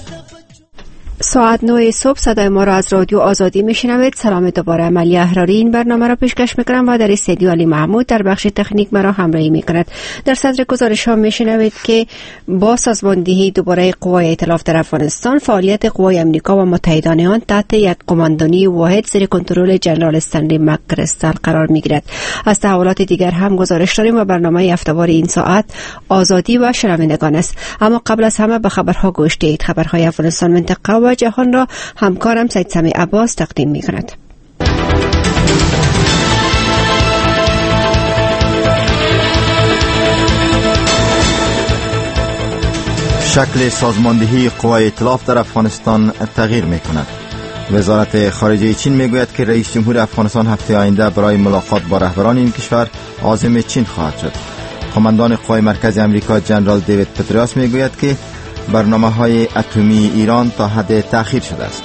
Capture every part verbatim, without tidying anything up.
ساعت نه صبح صدای ما را از رادیو آزادی میشنوید. سلام دوباره. عملی احراری این برنامه را پیشکش میکنم و در استودیو علی محمود در بخش تکنیک مرا همراهی میکند. در صدر گزارش ها میشنوید که با سازماندهی دوباره قوای ائتلاف در افغانستان، فعالیت قوای امریکا و متحدان آن تحت یک قماندانی واحد زیر کنترل جنرال استنلی مک‌کریستال قرار میگیرد. از تحولات دیگر هم گزارش داریم و برنامه هفته‌وار این ساعت آزادی و شنوندگان است. اما قبل از همه به خبرها گوش دهید. خبرهای افغانستان، منطقه و جهان را همکارم سید سمیع عباس تقدیم می کند. شکل سازماندهی قوای ائتلاف در افغانستان تغییر می کند. وزارت خارجه چین می گوید که رئیس جمهور افغانستان هفته آینده برای ملاقات با رهبران این کشور عازم چین خواهد شد. قماندان قوای مرکزی آمریکا جنرال دیوید پتریوس می گوید که برنامه های اتمی ایران تا حد تأخیر شده است.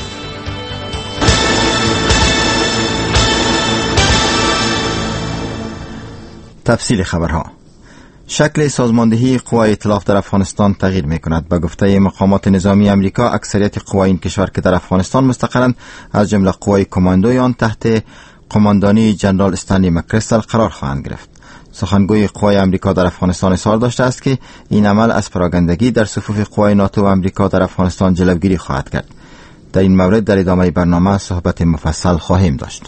تفصیل خبرها. شکل سازماندهی قوای ائتلاف در افغانستان تغییر می کند. به گفته مقامات نظامی آمریکا، اکثریت قوای این کشور که در افغانستان مستقرند، از جمله قوای کماندوی آن تحت قماندانی جنرال استنلی مک‌کریستال قرار خواهند گرفت. سخنگوی قوای آمریکا در افغانستان اظهار داشته است که این عمل از پراگندگی در صفوف قوای ناتو و آمریکا در افغانستان جلوگیری خواهد کرد. در این مورد در ادامه برنامه صحبت مفصل خواهیم داشت.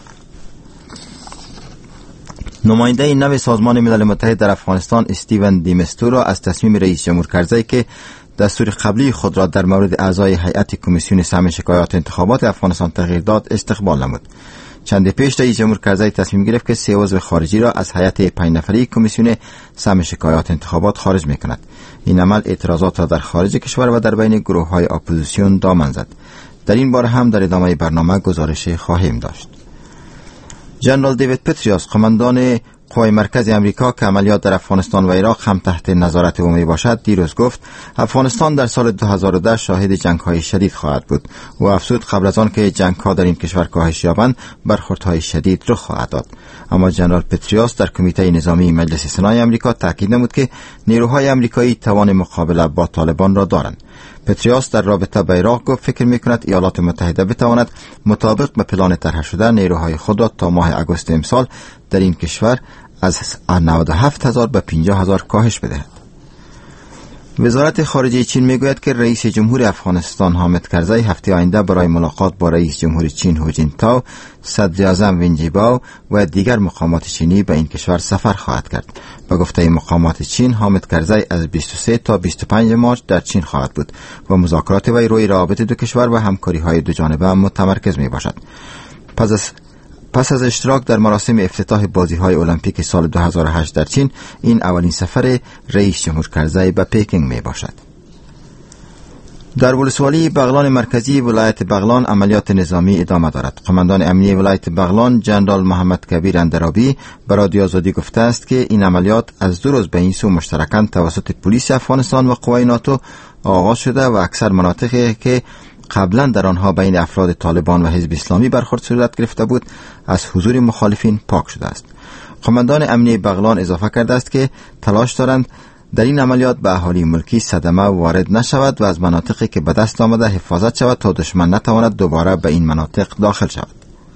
نماینده نو سازمان ملل متحد در افغانستان استیون دیمستورو از تصمیم رئیس جمهور کرزی که دستور قبلی خود را در مورد اعضای هیئت کمیسیون سهم شکایات انتخابات افغانستان تغییر داد استقبال نمود. چند پیش رئیس جمهور کرزی تصمیم گرفت که سه عضو خارجی را از هیئت پنج نفره کمیسیون سهم شکایات انتخابات خارج می‌کند. این عمل اعتراضات را در خارج کشور و در بین گروه‌های اپوزیسیون دامن زد. در این باره هم در ادامه برنامه گزارش خواهیم داشت. جنرال دیوید پتریوس، قماندان قوای مرکزی آمریکا که عملیات در افغانستان و عراق هم تحت نظارت او می باشد، دیروز گفت افغانستان در سال دو هزار و ده شاهد جنگ‌های شدید خواهد بود. او افزود قبل از آن که جنگ‌ها در این کشور کاهش یابند، برخوردهای شدید رخ خواهد داد. اما جنرال پتریوس در کمیته نظامی مجلس سنای آمریکا تاکید نمود که نیروهای آمریکایی توان مقابله با طالبان را دارند. پتریوس در رابطه با عراق گفت فکر می‌کند ایالات متحده بتواند مطابق به پلان طرح شده نیروهای خود را تا ماه اگست امسال در این کشور از نود و هفت هزار به پنجاه هزار کاهش بدهد. وزارت خارجه چین میگوید که رئیس جمهور افغانستان حامد کرزی هفته آینده برای ملاقات با رئیس جمهور چین هو جینتائو، صدر اعظم وین جیبائو و دیگر مقامات چینی به این کشور سفر خواهد کرد. به گفته مقامات چین، حامد کرزی از بیست و سه تا بیست و پنج مارس در چین خواهد بود و مذاکرات وی روی روابط دو کشور و همکاری‌های دو جانبه متمرکز میباشد. پس از پس از اشتراک در مراسم افتتاح بازی‌های المپیک سال دو هزار و هشت در چین، این اولین سفر رئیس جمهور کرزی به پکینگ می باشد. در ولسوالی بغلان مرکزی ولایت بغلان عملیات نظامی ادامه دارد. قماندان امنیه ولایت بغلان جنرال محمد کبیر اندرابی به رادیو آزادی گفته است که این عملیات از دو روز به این سو مشترکاً توسط پلیس افغانستان و قوای ناتو آغاز شده و اکثر مناطقی که قبلا در آنها بین افراد طالبان و حزب اسلامی برخورد صورت گرفته بود از حضور مخالفین پاک شده است. قماندان امنیه بغلان اضافه کرده است که تلاش دارند در این عملیات به اهالی ملکی صدمه وارد نشود و از مناطقی که به دست آمده حفاظت شود تا دشمن نتواند دوباره به این مناطق داخل شود.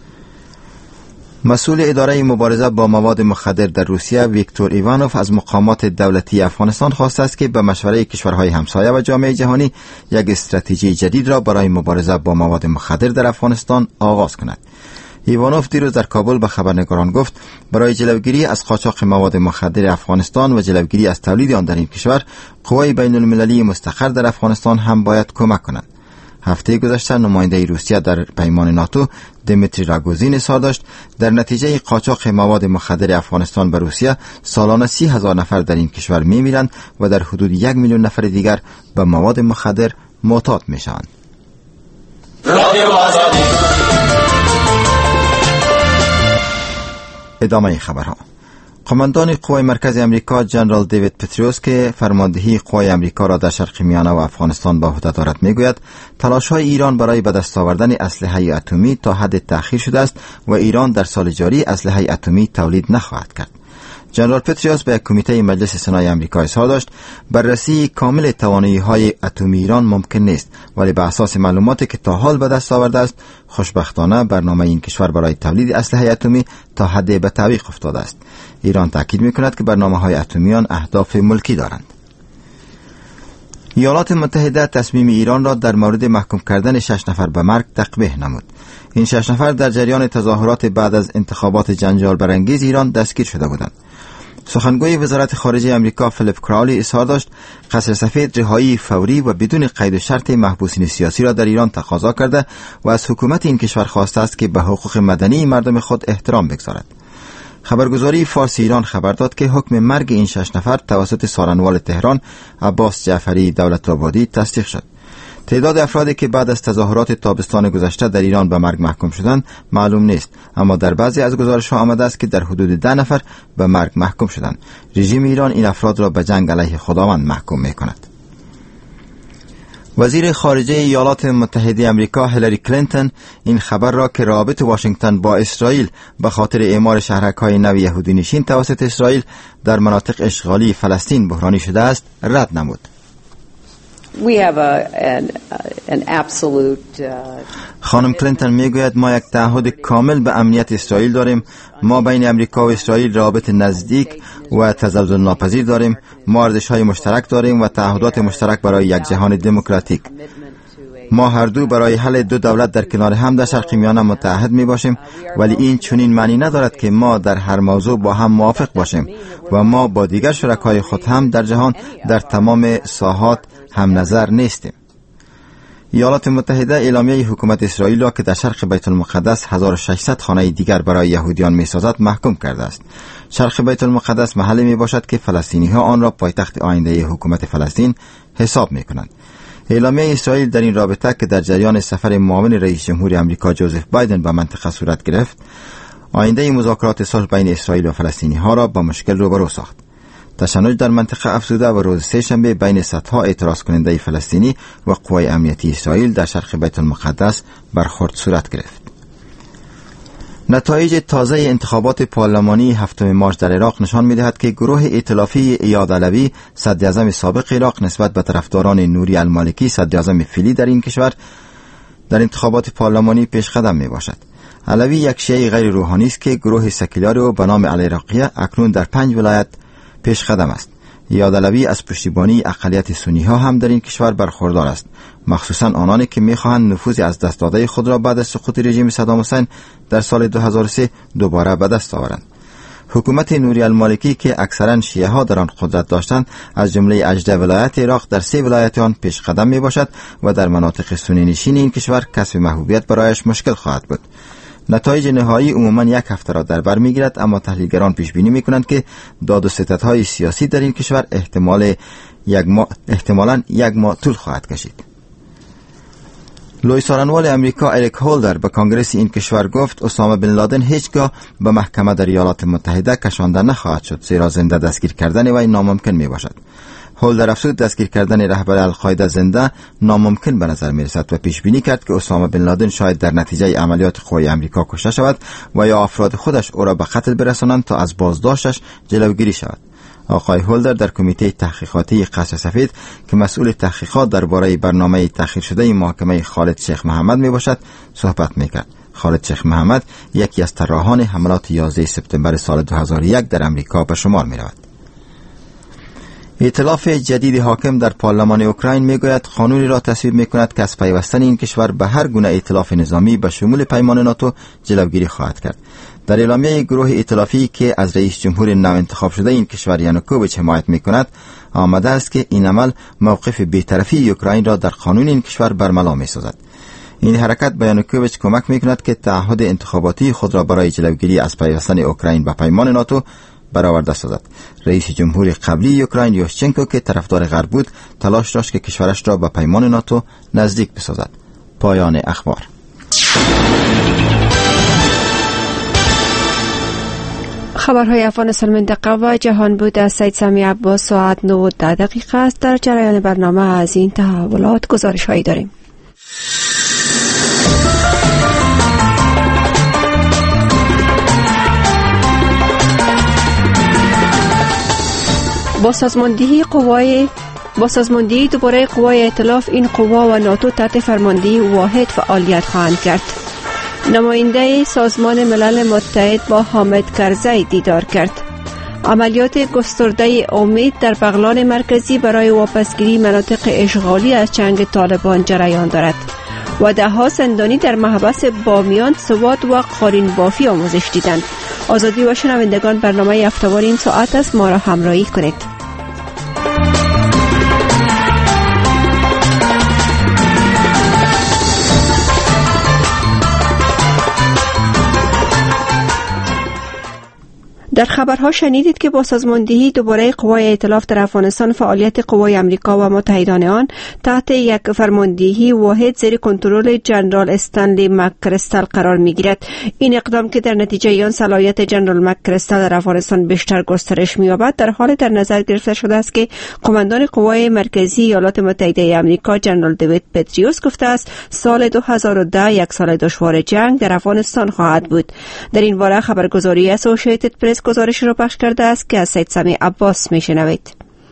مسئول اداره مبارزه با مواد مخدر در روسیه ویکتور ایوانوف از مقامات دولتی افغانستان خواسته است که به مشوره کشورهای همسایه و جامعه جهانی یک استراتژی جدید را برای مبارزه با مواد مخدر در افغانستان آغاز کند. ایوانوف دیروز در کابل به خبرنگاران گفت برای جلوگیری از قاچاق مواد مخدر افغانستان و جلوگیری از تولید آن در این کشور، قوای بین المللی مستقر در افغانستان هم باید کمک کنند. هفته گذشته نماینده روسیه در پیمان ناتو دمیتری راگوزین اظهار داشت در نتیجه قاچاق مواد مخدر افغانستان به روسیه سالانه سی هزار نفر در این کشور می‌میرند و در حدود یک میلیون نفر دیگر به مواد مخدر معتاد می‌شوند. ادامه خبرها. قماندان قوای مرکزی آمریکا جنرال دیوید پتریوس که فرماندهی قوای آمریکا را در شرق میانه و افغانستان به عهده دارد میگوید تلاش‌های ایران برای به دست آوردن اسلحه اتمی تا حد تأخیر شده است و ایران در سال جاری اسلحه اتمی تولید نخواهد کرد. جنرال پتریوس به کمیته مجلس سنای آمریکا اظهار داشت بررسی کامل توانایی‌های اتمی ایران ممکن نیست، ولی به اساس معلوماتی که تا حال به دست آورده است خوشبختانه برنامه این کشور برای تولید اسلحه اتمی تا حد به تعویق افتاده است. ایران تاکید می‌کند که برنامه‌های اتمیان اهداف ملکی دارند. ایالات متحده تصمیم ایران را در مورد محکوم کردن شش نفر به مرگ تقبیح نمود. این شش نفر در جریان تظاهرات بعد از انتخابات جنجال برانگیز ایران دستگیر شده بودند. سخنگوی وزارت خارجه آمریکا فیلیپ کراولی اظهار داشت قصر سفید رهایی فوری و بدون قید و شرط محبوسین سیاسی را در ایران تقاضا کرده و از حکومت این کشور خواسته است که به حقوق مدنی مردم خود احترام بگذارد. خبرگزاری فارس ایران خبر داد که حکم مرگ این شش نفر توسط سارنوال تهران عباس جعفری دولت‌آبادی تصدیق شد. تعداد افرادی که بعد از تظاهرات تابستان گذشته در ایران به مرگ محکوم شدند معلوم نیست، اما در بعضی از گزارش‌ها آمده است که در حدود ده نفر به مرگ محکوم شدند. رژیم ایران این افراد را به جنگ علیه خداوند محکوم می‌کند. وزیر خارجه ایالات متحده آمریکا هیلاری کلینتون این خبر را که روابط واشنگتن با اسرائیل به خاطر اعمار شهرک‌های نو یهودی نشین توسط اسرائیل در مناطق اشغالی فلسطین بحرانی شده است رد نمود. We have a, an, an absolute, uh, خانم کلینتون میگوید ما یک تعهد کامل به امنیت اسرائیل داریم. ما بین امریکا و اسرائیل روابط نزدیک و تزلزل ناپذیر داریم. ما ارزش‌های مشترک داریم و تعهدات مشترک برای یک جهان دموکراتیک. ما هر دو برای حل دو دولت در کنار هم در شرق میانه متحد می باشیم، ولی این چنین معنی ندارد که ما در هر موضوع با هم موافق باشیم و ما با دیگر شرکای خود هم در جهان در تمام ساحات هم نظر نیستیم. ایالات متحده اعلامیه حکومت اسرائیل را که در شرق بیت المقدس هزار و ششصد خانه دیگر برای یهودیان می‌سازد محکوم کرده است. شرق بیت المقدس محلی می باشد که فلسطینی‌ها آن را پایتخت آینده حکومت فلسطین حساب می‌کنند. اعلامیه اسرائیل در این رابطه که در جریان سفر معاون رئیس جمهور آمریکا جوزف بایدن به منطقه صورت گرفت، آینده مذاکرات صلح بین اسرائیل و فلسطینی‌ها را با مشکل روبرو ساخت. تشنج در منطقه افزوده و روز سه‌شنبه بین صدها اعتراض کننده فلسطینی و قوای امنیتی اسرائیل در شرق بیت المقدس برخورد صورت گرفت. نتایج تازه انتخابات پارلمانی هفتم مارس در عراق نشان می‌دهد که گروه ائتلافی ایاد علوی صدراعظم سابق عراق نسبت به طرفداران نوری المالکی صدراعظم فعلی در این کشور در انتخابات پارلمانی پیش قدم میباشد. علوی یک شیعه غیر روحانی است که گروه سکولار و به نام العراقیه اکنون در پنج ولایت پیش قدم است. ایاد علوی از پشتیبانی اقلیت سنی ها هم در این کشور برخوردار است، مخصوصا آنانی که میخواهند نفوذ از دست داده خود را بعد از سقوط رژیم صدام حسین در سال دو هزار و سه دوباره به دست آورند. حکومت نوری المالکی که اکثرا شیعه ها در آن قدرت داشتند از جمله هجده ولایت عراق در سه ولایت آن پیش قدم می باشد و در مناطق سنی نشین این کشور کسب محبوبیت برایش مشکل خواهد بود. نتایج نهایی عموما یک هفته را در بر میگیرد، اما تحلیلگران پیش بینی میکنند که داد و ستدهای سیاسی در این کشور احتمال یک ماه احتمالاً یک ماه طول خواهد کشید. لوی سارنوال امریکا اریک هولدر به کنگره این کشور گفت اسامه بن لادن هیچگاه به محکمه در ایالات متحده کشانده نخواهد شد، زیرا زنده دستگیر کردن وی ناممکن می باشد. هولدر افزود دستگیر کردن رهبر القاعده زنده ناممکن به نظر می رسد و پیش بینی کرد که اسامه بن لادن شاید در نتیجه عملیات قوای امریکا کشته شود و یا افراد خودش او را به قتل برسانند تا از بازداشتش جلوگیری شود. آقای هولدر در کمیته تحقیقاتی قصر سفید که مسئول تحقیقات درباره برنامه تأخیر شده محاکمه خالد شیخ محمد می باشد صحبت می کرد. خالد شیخ محمد یکی از طراحان حملات یازده سپتامبر سال دو هزار و یک در امریکا به شمار می رود. ائتلاف جدید حاکم در پارلمان اوکراین میگوید قانونی را تصویب میکند که از پیوستن این کشور به هر گونه ائتلاف نظامی به شمول پیمان ناتو جلوگیری خواهد کرد. در اعلامیه گروه ائتلافی که از رئیس جمهور نو انتخاب شده این کشور یانوکوویچ حمایت میکند آمده است که این عمل موقف بی‌طرفی اوکراین را در قانون این کشور برملا میسازد. این حرکت به یانوکوویچ کمک میکند که تعهد انتخاباتی خود را برای جلوگیری از پیوستن اوکراین به پیمان ناتو برآورده سازد. رئیس جمهور قبلی اوکراین یوشچنکو که طرفدار غرب بود تلاش داشت که کشورش را به پیمان ناتو نزدیک بسازد. پایان اخبار. خبرهای افغانستان منطقه و جهان بود از سید سمی عباس. ساعت نه و ده دقیقه است. در جریان برنامه از این تحولات گزارش هایی داریم. با سازماندهی قوای با سازماندهی دوباره قوای ائتلاف این قوا و ناتو تحت فرماندهی واحد فعالیت خواهند کرد. نماینده سازمان ملل متحد با حامد کرزی دیدار کرد. عملیات گسترده امید در بغلان مرکزی برای واپسگیری مناطق اشغالی از چنگ طالبان جریان دارد و ده ها زندانی در محبس بامیان سواد و قارین بافی آموزش دیدند. آزادی و شنوندگان، برنامه هفته‌وار این ساعت است، ما را همراهی کنید. در خبرها شنیدید که با سازماندهی دوباره قوای ائتلاف در افغانستان، فعالیت قوای امریکا و متحدان آن تحت یک فرماندهی واحد زیر کنترل جنرال استنلی مک‌کریستال قرار می‌گیرد. این اقدام که در نتیجه آن صلاحیت جنرال مک‌کریستال در افغانستان بیشتر گسترش می‌یابد، در حال در نظر گرفته شده است که قماندان قوای مرکزی ایالات متحده آمریکا جنرال دیوید پتریوس گفته است سال دو هزار و ده یک سال دشوار جنگ در افغانستان خواهد بود. در این باره خبرگزاری اسوسییتد پرس گزارش را پخش کرده است که از سید سمی عباس میشنوید.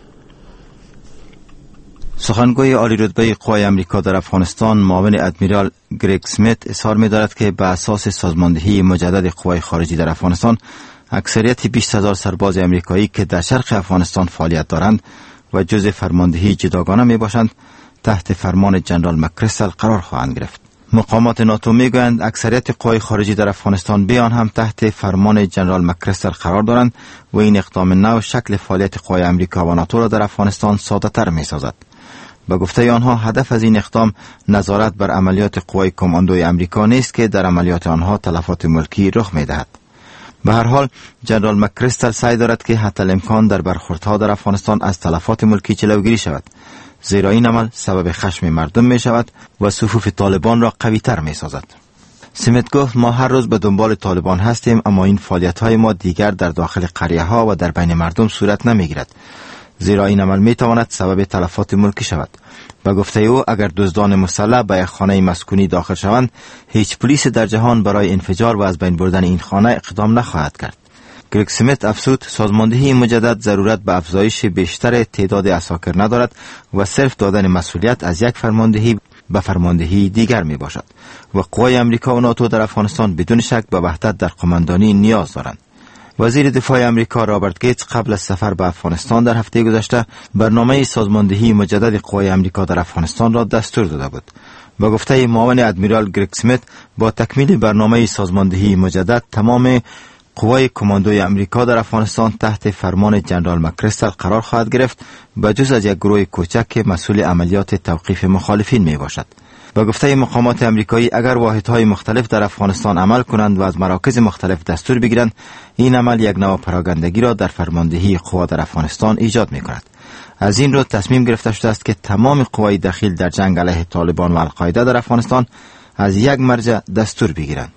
سخنگوی عالی رتبه قوای امریکا در افغانستان، معاون ادمیرال گریگ اسمیت، اظهار می‌دارد که به اساس سازماندهی مجدد قوای خارجی در افغانستان، اکثریت بیست هزار سرباز امریکایی که در شرق افغانستان فعالیت دارند و جزء فرماندهی جداگانه میباشند تحت فرمان جنرال مک‌کریستال قرار خواهند گرفت. مقامات ناتو میگویند اکثریت قوای خارجی در افغانستان بیان هم تحت فرمان جنرال مک‌کریستال قرار دارند و این اقدام نو شکل فعالیت قوای امریکا و ناتو را در افغانستان ساده تر می سازد. به گفته آنها هدف از این اقدام نظارت بر عملیات قوای کماندوی امریکا نیست که در عملیات آنها تلفات ملکی رخ می دهد. به هر حال جنرال مک‌کریستال سعی دارد که حتی الامکان در برخوردها در افغانستان از تلفات ملکی جلوگیری شود، زیرا این عمل سبب خشم مردم می شود و صفوف طالبان را قوی تر می سازد. سمیت گفت ما هر روز به دنبال طالبان هستیم، اما این فعالیت های ما دیگر در داخل قریه ها و در بین مردم صورت نمی گیرد، زیرا این عمل می تواند سبب تلفات ملکی شود. به گفته او اگر دزدان مسلح به یک خانه مسکونی داخل شوند، هیچ پلیس در جهان برای انفجار و از بین بردن این خانه اقدام نخواهد کرد. گریگ اسمیت افزود سازماندهی مجدد ضرورت به افزایش بیشتر تعداد عساکر ندارد و صرف دادن مسئولیت از یک فرماندهی به فرماندهی دیگر می باشد و قوای امریکا و ناتو در افغانستان بدون شک به وحدت در قماندانی نیاز دارند. وزیر دفاع امریکا رابرت گیتس قبل از سفر به افغانستان در هفته گذشته برنامه سازماندهی مجدد قوای امریکا در افغانستان را دستور داده بود. با گفته معاون ادمیرال گریگ اسمیت با تکمیل برنامه سازماندهی مجدد تمام قوای کماندوی امریکا در افغانستان تحت فرمان جنرال مک‌کریستال قرار خواهد گرفت، به جز از یک گروه کوچک که مسئول عملیات توقیف مخالفین می باشد. به گفته مقامات امریکایی اگر واحدهای مختلف در افغانستان عمل کنند و از مراکز مختلف دستور بگیرند، این عمل یک نوع پراگندگی را در فرماندهی قوا در افغانستان ایجاد می کند. از این رو تصمیم گرفته شده است که تمام قوای دخیل در جنگ علیه طالبان و القاعده در افغانستان از یک مرجع دستور بگیرند.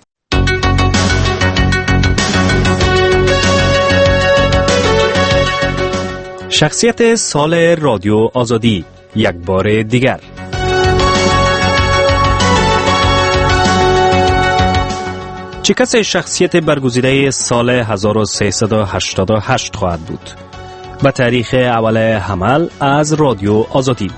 شخصیت سال رادیو آزادی یک بار دیگر. چه کسی شخصیت برگزیده سال هزار و سیصد و هشتاد و هشت خواهد بود؟ به تاریخ اول حمل از رادیو آزادی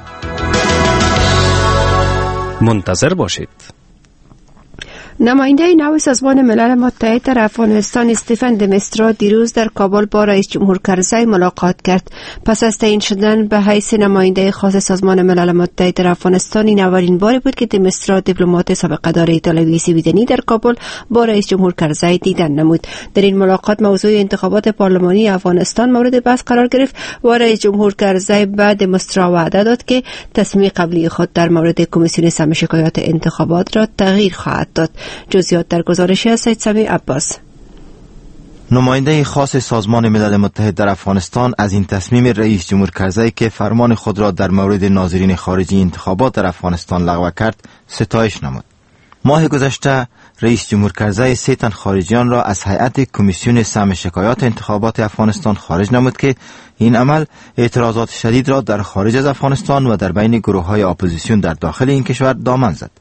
منتظر باشید. نماینده نو سازمان ملل متحد در افغانستان استیفن دمیسترا دیروز در کابل با رئیس جمهور کرزی ملاقات کرد. پس از تعیین شدن به حیث نماینده خاص سازمان ملل متحد در افغانستان، این اولین باری بود که دمیسترا، دیپلمات سابق داره تلویزیونی ویدنی، در کابل با رئیس جمهور کرزی دیدن نمود. در این ملاقات موضوع انتخابات پارلمانی افغانستان مورد بحث قرار گرفت و رئیس جمهور کرزی به دمیسترا وعده داد که تصمیم قبلی خود در مورد کمیسیون سم شکایات انتخابات را تغییر خواهد داد. جزئیات در گزارش از سید سمی عباس. نماینده خاص سازمان ملل متحد در افغانستان از این تصمیم رئیس جمهور کرزی که فرمان خود را در مورد ناظرین خارجی انتخابات در افغانستان لغو کرد ستایش نمود. ماه گذشته رئیس جمهور کرزی سه تن خارجیان را از هیئت کمیسیون سم شکایات انتخابات افغانستان خارج نمود که این عمل اعتراضات شدید را در خارج از افغانستان و در بین گروه‌های اپوزیسیون در داخل این کشور دامن زد.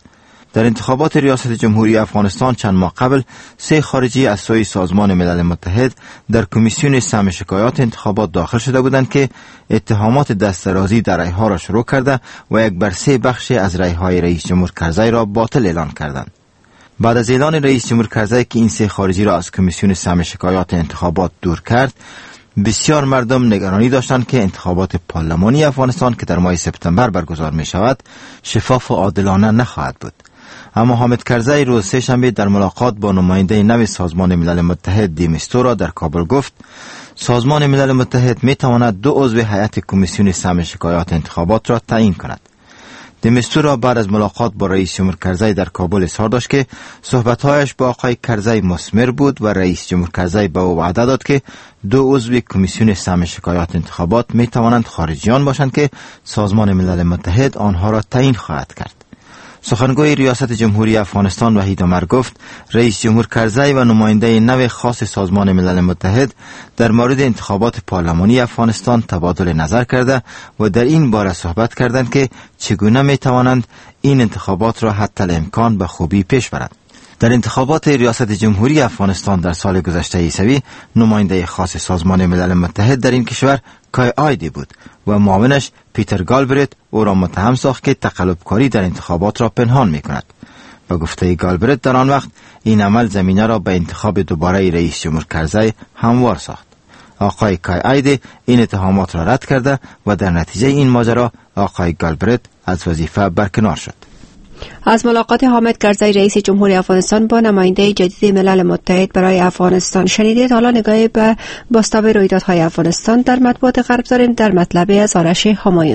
در انتخابات ریاست جمهوری افغانستان چند ماه قبل سه خارجی از سوی سازمان ملل متحد در کمیسیون سهم شکایات انتخابات داخل شده بودند که اتهامات دسترازی در رای‌ها را شروع کرده و یک بر سه بخش از رای‌های رئیس جمهور کرزی را باطل اعلان کردند. بعد از اعلان رئیس جمهور کرزی که این سه خارجی را از کمیسیون سهم شکایات انتخابات دور کرد، بسیار مردم نگرانی داشتند که انتخابات پارلمانی افغانستان که در ماه سپتامبر برگزار می شود شفاف و عادلانه نخواهد بود. اما حامد کرزی روز سه شنبه در ملاقات با نماینده نو سازمان ملل متحد دی میستورا در کابل گفت سازمان ملل متحد می تواند دو عضو هیئت کمیسیون سهم شکایات انتخابات را تعیین کند. دی میستورا بعد از ملاقات با رئیس جمهور کرزی در کابل اظهار داشت که صحبت‌هایش با آقای کرزی مثمر بود و رئیس جمهور کرزی به او وعده داد که دو عضو کمیسیون سهم شکایات انتخابات می توانند خارجیان باشند که سازمان ملل متحد آنها را تعیین خواهد کرد. سخنگوی ریاست جمهوری افغانستان وحید عمر گفت رئیس جمهور کرزی و نماینده نو خاص سازمان ملل متحد در مورد انتخابات پارلمانی افغانستان تبادل نظر کرده و در این باره صحبت کردند که چگونه می توانند این انتخابات را حتی الامکان به خوبی پیش برند. در انتخابات ریاست جمهوری افغانستان در سال گذشته عیسوی نماینده خاص سازمان ملل متحد در این کشور کای آیدی بود و معاونش پیتر گالبرت او را متهم ساخت که تقلبکاری در انتخابات را پنهان می کند. به گفته گالبرت در آن وقت این عمل زمینه را به انتخاب دوباره رئیس جمهور کرزی هموار ساخت. آقای کای آیدی این اتهامات را رد کرده و در نتیجه این ماجرا آقای گالبرت از وظیفه برکنار شد. از ملاقات حامد کرزی رئیس جمهوری افغانستان با نماینده جدید ملل متحد برای افغانستان شنیدید. حالا نگاهی به بازتاب رویدادهای افغانستان در مطبوعات غرب داریم در مطلبی از آرش همایون.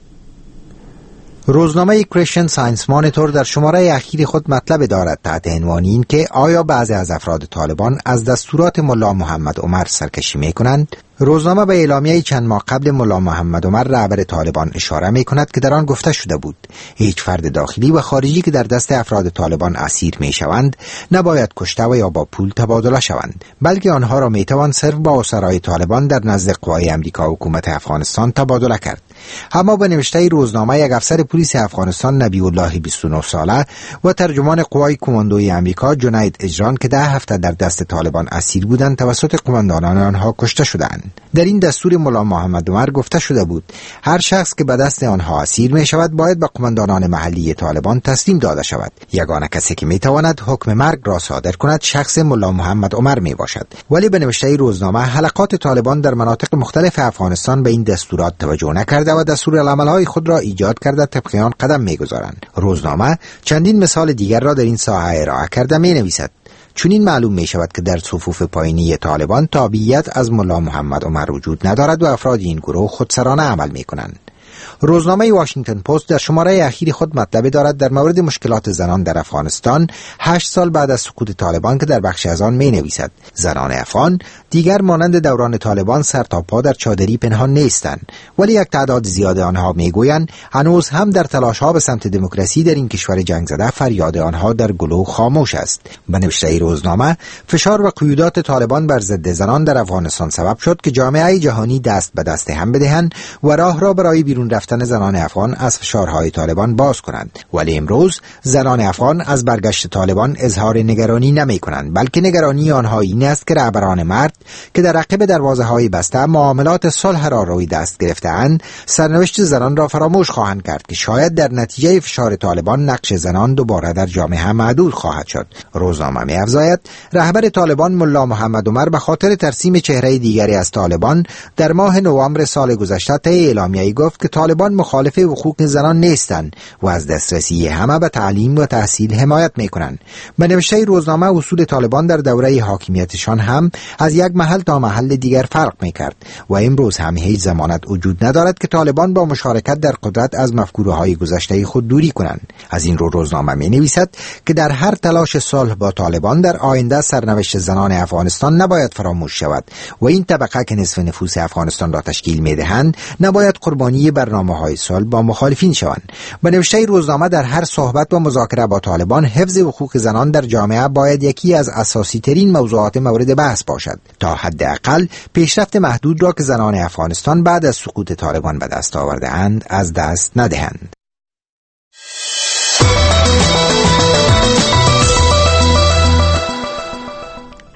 روزنامه کریستین ساینس مانیتور در شماره اخیر خود مطلب دارد تحت عنوان این که آیا بعضی از افراد طالبان از دستورات ملا محمد عمر سرکشی می کنند؟ روزنامه به اعلامیه چند ماه قبل ملا محمد عمر رهبر طالبان اشاره می کند که در آن گفته شده بود هیچ فرد داخلی و خارجی که در دست افراد طالبان اسیر می شوند نباید کشته و یا با پول تبادله شوند، بلکه آنها را می توان صرف با اسرای طالبان در نزد قوای امریکا و حکومت افغانستان تبادله کرد. اما به نوشته روزنامه یک افسر پلیس افغانستان نبی الله بیست و نه ساله و ترجمان قوای کماندوی امریکا جنید اجران که ده هفته در دست طالبان اسیر بودند توسط قماندانان آنها کشته شدند. در این دستور ملا محمد عمر گفته شده بود هر شخص که به دست آنها اسیر می شود باید به قماندانان محلی طالبان تسلیم داده شود. یگانه کسی که می تواند حکم مرگ را صادر کند شخص ملا محمد عمر می باشد. ولی به نوشته روزنامه حلقات طالبان در مناطق مختلف افغانستان به این دستورات توجه نکرده و دستورالعمل‌های خود را ایجاد کرده طبق آن قدم می‌گذارند. روزنامه چندین مثال دیگر را در این ساحه ارائه کرده می‌نویسد چون این معلوم می شود که در صفوف پایینی طالبان تابعیت از ملا محمد عمر وجود ندارد و افراد این گروه خودسرانه عمل می کنند. روزنامه واشنگتن پست در شماره اخیر خود مطلبی دارد در مورد مشکلات زنان در افغانستان هشت سال بعد از سقوط طالبان که در بخش از آن می نویسد زنان افغان دیگر مانند دوران طالبان سر تا پا در چادری پنهان نیستند، ولی یک تعداد زیاد آنها می گویند هنوز هم در تلاش ها به سمت دموکراسی در این کشور جنگ زده فریاد آنها در گلو خاموش است. به نوشته روزنامه فشار و قیودات طالبان بر ضد زنان در افغانستان سبب شد که جامعه جهانی دست به دست هم بدهند و راه را برای بیرون رفتن زنان افغان از فشارهای طالبان باز کنند. ولی امروز زنان افغان از برگشت طالبان اظهار نگرانی نمی کنند، بلکه نگرانی آنها این است که رهبران مرد که در عقب دروازه‌های بسته معاملات صلح را روی دست گرفته‌اند سرنوشت زنان را فراموش خواهند کرد که شاید در نتیجه فشار طالبان نقش زنان دوباره در جامعه معدود خواهد شد. روزنامه می‌افزاید رهبر طالبان ملا محمد عمر به خاطر ترسیم چهره دیگری از طالبان در ماه نوامبر سال گذشته طی اعلامیه‌ای گفت که طالبان مخالف حقوق زنان نیستند و از دسترسی همه به تعلیم و تحصیل حمایت می‌کنند. به نوشته روزنامه اصول طالبان در دوره حاکمیتشان هم از یک محل تا محل دیگر فرق می‌کرد و امروز هم هیچ ضمانت وجود ندارد که طالبان با مشارکت در قدرت از مفکوره‌های گذشته خود دوری کنند. از این رو روزنامه می‌نویسد که در هر تلاش صلح با طالبان در آینده سرنوشت زنان افغانستان نباید فراموش شود و این طبقه که نصف نفوس افغانستان را تشکیل می‌دهند نباید قربانی برنامه‌های صلح با مخالفین شوند. به نوشته روزنامه در هر صحبت و مذاکره با طالبان حفظ حقوق زنان در جامعه باید یکی از اساسی ترین موضوعات مورد بحث باشد تا حداقل پیشرفت محدود را که زنان افغانستان بعد از سقوط طالبان به دست آورده اند از دست ندهند.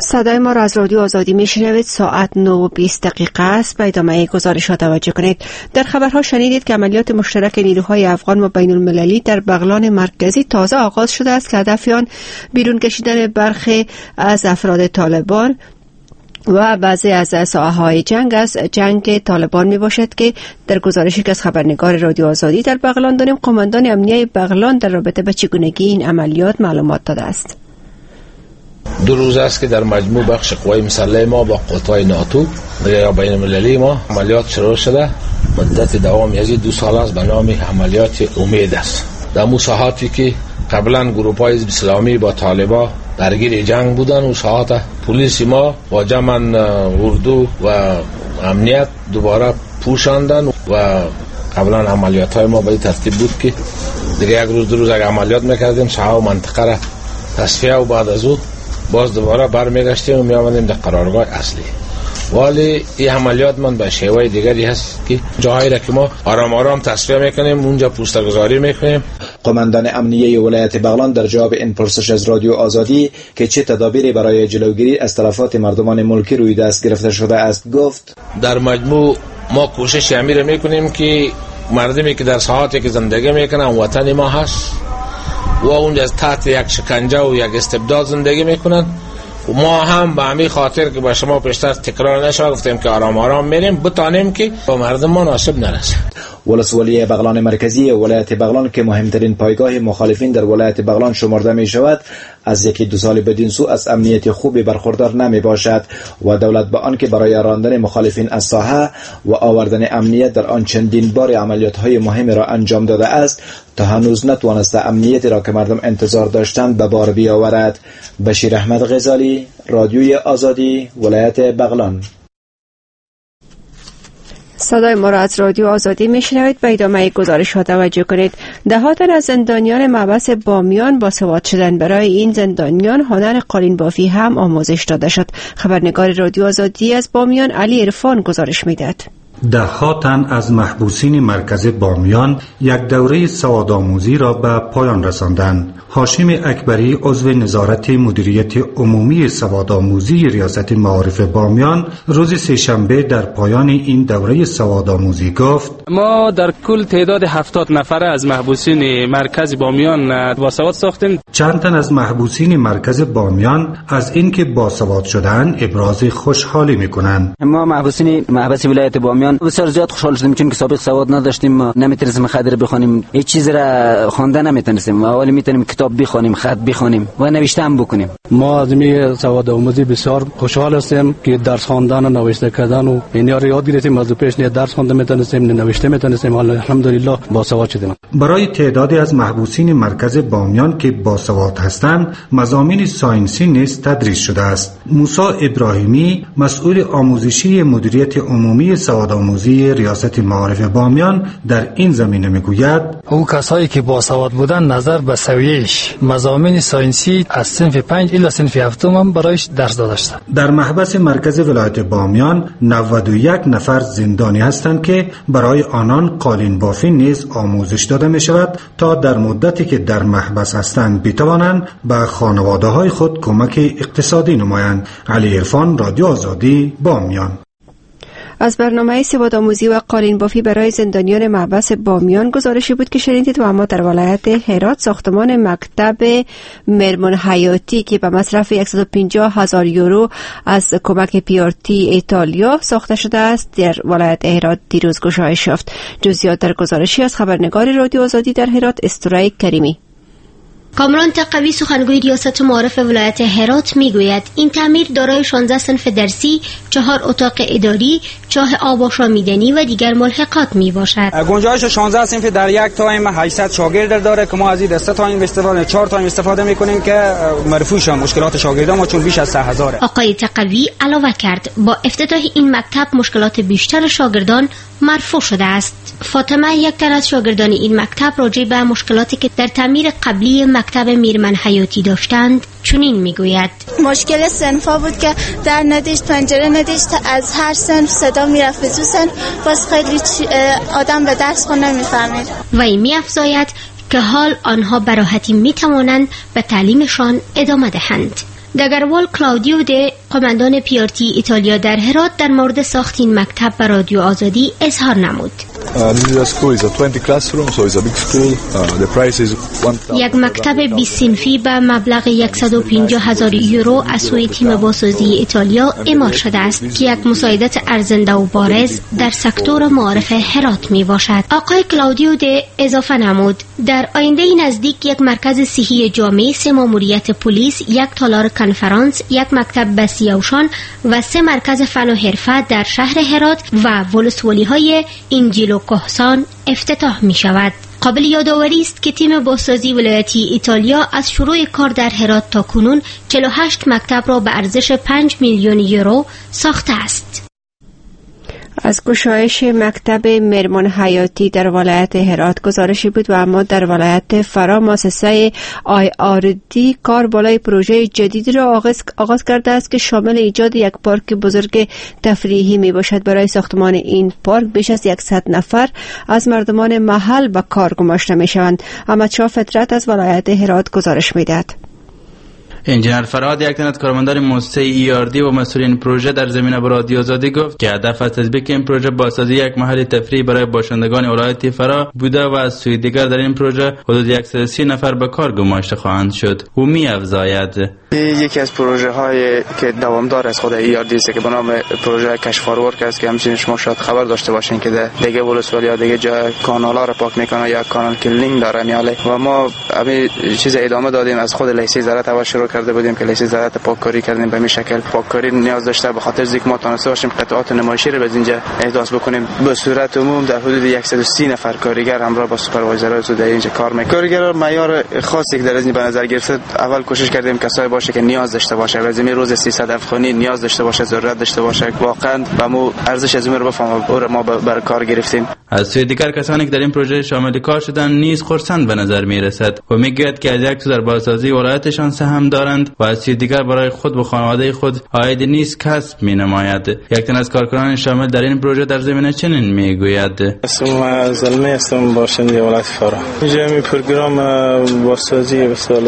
صدای ما را از رادیو آزادی میشنوید. ساعت نه و بیست دقیقه است. به ادامه گزارش ها توجه کنید. در خبرها شنیدید که عملیات مشترک نیروهای افغان و بین المللی در بغلان مرکزی تازه آغاز شده است که هدف آن بیرون کشیدن برخی از افراد طالبان و بعضی از ساحه‌های جنگ از جنگ طالبان می باشد که در گزارشی که از خبرنگار رادیو آزادی در بغلان داریم، قماندان امنیه بغلان در رابطه با چگونگی این عملیات معلومات داده است. دو روز است که در مجموع بخش قوای مسلح ما با قوای ناتو یا بین المللی ما عملیات شروع شده. مدت دوام یزید دو سال است به نام عملیات امید است. در مساحاتی که قبلا گروه‌های حزب اسلامی با طالبان درگیر جنگ بودن و ساعت پلیس ما با جمن اردو و امنیت دوباره پوشاندن و قبلا عملیات های ما به این ترتیب بود که دیگه یک روز دو روز عملیات میکردیم ساحه و منطقه را تصفیه و بعد از او باز دوباره برمیگشتیم و میآمدیم در قرارگاه اصلی. ولی این عملیات من به شیوه دیگری هست که جاهایی را که ما آرام آرام تصفیه میکنیم اونجا پوسترگذاری میکنیم. قماندان امنیه ولایت بغلان در جواب این پرسش از رادیو آزادی که چه تدابیری برای جلوگیری از تلفات مردمان ملکی روی دست گرفته شده است گفت: در مجموع ما کوشش امیر میکنیم که مردمی که در ساحاتی که زندگی میکنن وطن ما هست و اونجا از تحت یک شکنجه و یک استبداد زندگی میکنن و ما هم به همین خاطر که با شما پیشتر تکرار نشه گفتیم که آرام آرام میریم بتانیم که با مردم ما ناسب نرسه. ولسوالی بغلان مرکزی ولایت بغلان که مهمترین پایگاه مخالفین در ولایت بغلان شمرده می شود از یکی دو سال بدین سو از امنیت خوبی برخوردار نمی باشد و دولت با آن که برای راندن مخالفین از ساحه و آوردن امنیت در آن چندین بار عملیات های مهم را انجام داده است تا هنوز نتوانسته امنیتی را که مردم انتظار داشتند به بار بیاورد. بشیر احمد غزالی، رادیوی آزادی، ولایت بغلان. صدای ما را از رادیو آزادی میشنوید. به ادامه گزارش ها توجه کنید. ده تن از زندانیان محبس بامیان باسواد شدند. برای این زندانیان هنر قالین بافی هم آموزش داده شد. خبرنگار رادیو آزادی از بامیان علی عرفان گزارش میداد. ده ها تن از محبوسین مرکز بامیان یک دوره سوادآموزی را به پایان رساندند. هاشم اکبری عضو نظارت مدیریت عمومی سوادآموزی ریاست معارف بامیان روز سه‌شنبه در پایان این دوره سوادآموزی گفت: ما در کل تعداد هفتاد نفر از محبوسین مرکز بامیان باسواد ساختیم. چند تن از محبوسین مرکز بامیان از اینکه باسواد شدن ابراز خوشحالی میکنند. ما محبوسین محبس ولایت بامیان بسیار زیاد خوشحال شدیم چون که سابق سواد نداشتیم، نمیتونستیم خط بخونیم، هیچ چیز را خواندن نمیتونستیم. اولی میتونیم کتاب بخونیم، خط بخونیم و نوشته هم بکنیم. ما از می سواد آموزی بسیار خوشحال هستیم که درس خواندن و نوشته کردن و اینا رو یاد گرفتیم. از پیش نه درس خوندن میتونستیم، نه نوشته میتونستیم. الحمدلله باسواد شدیم. برای تعدادی از محبوسین مرکز بامیان که باسواد هستند مضامین ساینسی نیز تدریس شده است. موسی ابراهیمی مسئول آموزشی مدیریت عمومی سوادآموزی ریاست معارف بامیان در این زمینه میگوید: او کسایی که باسواد بودن نظر به سویه‌اش مضامین ساینسی از صنف پنج الی صنف هفتم هم برایش درس داده شده. در محبس مرکز ولایت بامیان نود و یک نفر زندانی هستند که برای آنان قالین بافی نیز آموزش داده می شود تا در مدتی که در محبس هستند بتوانند به خانواده های خود کمک اقتصادی نمایند. علی عرفان، رادیو آزادی، بامیان. از برنامه سوادآموزی و قالین بافی برای زندانیان محبس بامیان گزارشی بود که شنیدید. و اما در ولایت هرات ساختمان مکتب مرمون حیاتی که به مصرف صد و پنجاه هزار یورو از کمک پیارتی ایتالیا ساخته شده است در ولایت هرات دیروز گشایش یافت. جزئیات در گزارشی از خبرنگار رادیو آزادی در هرات استرای کریمی. کامران تقوی سخنگوی ریاست معارف ولایت هرات میگوید این تعمیر دارای شانزده صنف درسی، چهار اتاق اداری، چاه آب آشامیدنی و دیگر ملحقات می باشد. گنجایش شانزده صنف در یک تایم هشتصد شاگرد داره که ما از این سه تایم استفاده چهار تایم استفاده میکنیم که مرفوع شه مشکلات شاگردان ما چون بیش از سه هزار. آقای تقوی علاوه کرد با افتتاح این مکتب مشکلات بیشتر شاگردان مرفوع شده است. فاطمه یک تن از شاگردان این مکتب راجع به مشکلاتی که در تعمیر قبلی مکتب میرمن حیاتی داشتند چنین میگوید: مشکل صنفا بود که در نداشت، پنجره نداشت، از هر صنف صدا میرفت به صنف، باز خیلی آدم به درس خود نمیفهمید. و این میافزاید که حال آنها به راحتی میتوانند به تعلیمشان ادامه دهند. دگروال کلاودیو د قماندان پیارتی ایتالیا در هرات در مورد ساخت این مکتب به رادیو آزادی اظهار نمود. یک مکتب بیست صنفی به مبلغ صد و پنجاه هزار یورو از سوی تیم بازسازی ایتالیا اعمال شده است که یک مساعدت ارزنده و بارز در سکتور معارف هرات می باشد. آقای کلاودیو د اضافه نمود در آینده نزدیک یک مرکز صحی جامع، سه ماموریت پلیس، یک تالار کنفرانس، یک مکتب بسیوشان و سه مرکز فن و حرفه در شهر هرات و ولسوالی های انجیل و کهسان افتتاح می شود. قابل یادآوری است که تیم بازسازی ولایتی ایتالیا از شروع کار در هرات تا کنون چهل و هشت مکتب را به ارزش پنج میلیون یورو ساخته است. از گشایش مکتب مرمان حیاتی در ولایت هرات گزارشی بود و اما در ولایت فرا مؤسسه آی آر دی کار بالای پروژه جدیدی را آغاز, آغاز کرده است که شامل ایجاد یک پارک بزرگ تفریحی می باشد. برای ساختمان این پارک بیش از صد نفر از مردمان محل به کار گماشته می شوند. احمدشاه فطرت از ولایت هرات گزارش می دهد. انجینر فرهاد یک تن از کارمندان مؤسسه ای آر دی و مسئولین پروژه در زمینه به رادیو آزادی گفت که هدف از تطبیق این پروژه بازسازی یک محل تفریحی برای باشندگان ولایت فرا بوده و از سوی دیگر در این پروژه حدود صد و سی نفر به کار گماشته خواهند شد. او می‌افزاید یکی از پروژه هایی که دوامدار از خود ای آر دی است که به نام پروژه کشف ورک است که همچنین شما شاید خبر داشته باشین که دیگه ولسوالی ها دیگه جای کانالا رو پاک میکنه یا کانال کلینگ داره میاله و ما همین چیز ادامه دادیم. از خود لیسه زراعت اول شروع کرده بودیم که لیسه زراعت پاککاری کردیم. به این شکل پاککاری نیاز داشته به خاطر اینکه ما تونسته باشیم قطعات نمایشی رو به اینجا احداث بکنیم. به صورت عموم در حدود صد و سی نفر کارگر همراه با سوپروایزرها در اینجا کار میکنن. کارگرا معیار خاصی که در این به نظر گرفته اول کوشش کردیم کسایی باشه که نیاز داشته باشه و زمین روز سیصد افغانی نیاز داشته باشه، ضرورت داشته باشه، واقعا به مو ارزش از اون رو بفهمه و ما بر کار گرفتیم. از سوی دیگر کسانی که در این پروژه شامل کار شدن نیز خرسند به نظر می رسد و میگوید که از یک سو در بازسازی ولایتشان سهم دارند و از سوی دیگر برای خود و خانواده خود عاید نیز کسب می نماید. یک تن از کارکنان شامل در این پروژه در زمینه چنین میگوید: اسم زلمه هستم، باشنده ولایت فرا. اینجا می پروگرام بازسازی به سال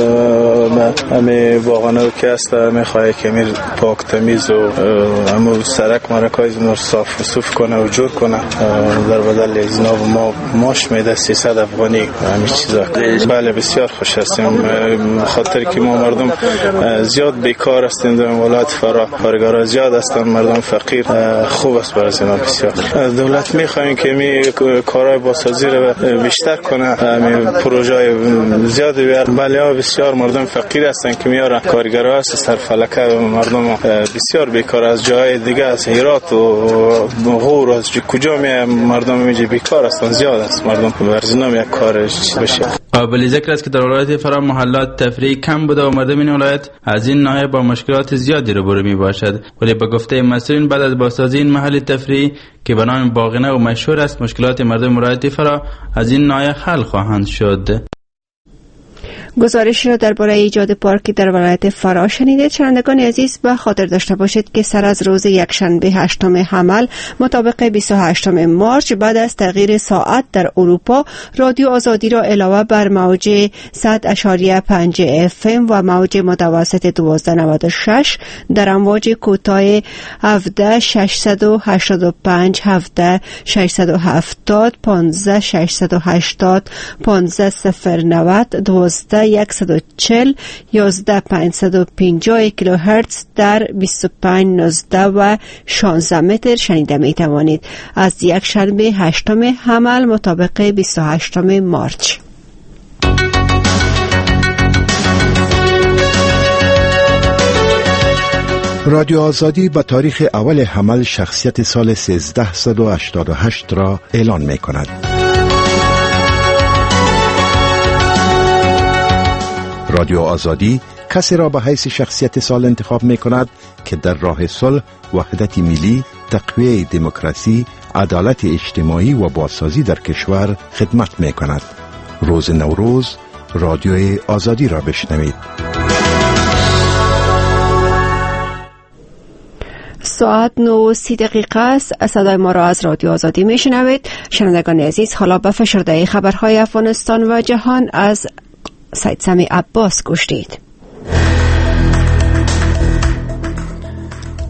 همه واقعا که است میخواد که می پاک تمیز و همون سرک مرکای زمین صاف و صوف کنه و جور کنه. در بدل از نو ما ماش میده سیصد افغانی همین چیزا. بله بسیار خوش هستیم، خاطر که ما مردم زیاد بیکار هستیم در ولایت فرا، کارگرها زیاد هستند، مردم فقیر. خوب است برای ما بسیار. دولت میخوایم که می کارهای بازسازی رو بیشتر کنه، می پروژه زیاد بیار. بله بسیار مردم فقیر هستند که میاره کارگرها است سر فلکه مردم بسیار بیکار از جای دیگه از هرات و غور از کجا می مردم میجی بیکار هستند، زیاد است مردم ورزنام یک کارش بشه. قابل ذکر است که در ولایت فرا محلات تفریحی کم بوده و مردم این ولایت از این ناحیه با مشکلات زیادی روبرو می باشد، ولی به گفته مسئولین بعد از بازسازی این محل تفریحی که به نام باغنه و مشهور است مشکلات مردم ولایت فرا از این ناحیه حل خواهند شد. گزارشی را درباره ایجاد پارکی در ولایت فرا شنیدید. شنوندگان عزیز به خاطر داشته باشید که سر از روز یکشنبه هشتم حمل مطابق بیست و هشتم مارس بعد از تغییر ساعت در اروپا رادیو آزادی را علاوه بر موج صد و پنج اف ام و موج متوسط دویست و نود و شش در امواج کوتاه هفده ششصد و هشتاد و پنج، هفده ششصد و هفتاد، پانزده ششصد و هشتاد، پانزده صفر نود، دوازده صد و چهل، یازده پانصد و پنجاه کیلوهرتز در بیست و پنج نوزده و شانزده متر شنیده می توانید. از یک شنبه هشتم حمل مطابق بیست و هشتم مارس. رادیو آزادی با تاریخ اول حمل شخصیت سال سیزده و هشتاد و هشت را اعلان می کند. رادیو آزادی کسی را به حیث شخصیت سال انتخاب می کند که در راه صلح، وحدت ملی، تقویت دموکراسی، عدالت اجتماعی و بازسازی در کشور خدمت می کند. روز نوروز رادیو آزادی را بشنوید. ساعت نه و سی دقیقه است. صدای ما را از رادیو آزادی می شنوید. شنوندگان عزیز، حالا به فشرده خبرهای افغانستان و جهان از سید سمی عباس گوش دید.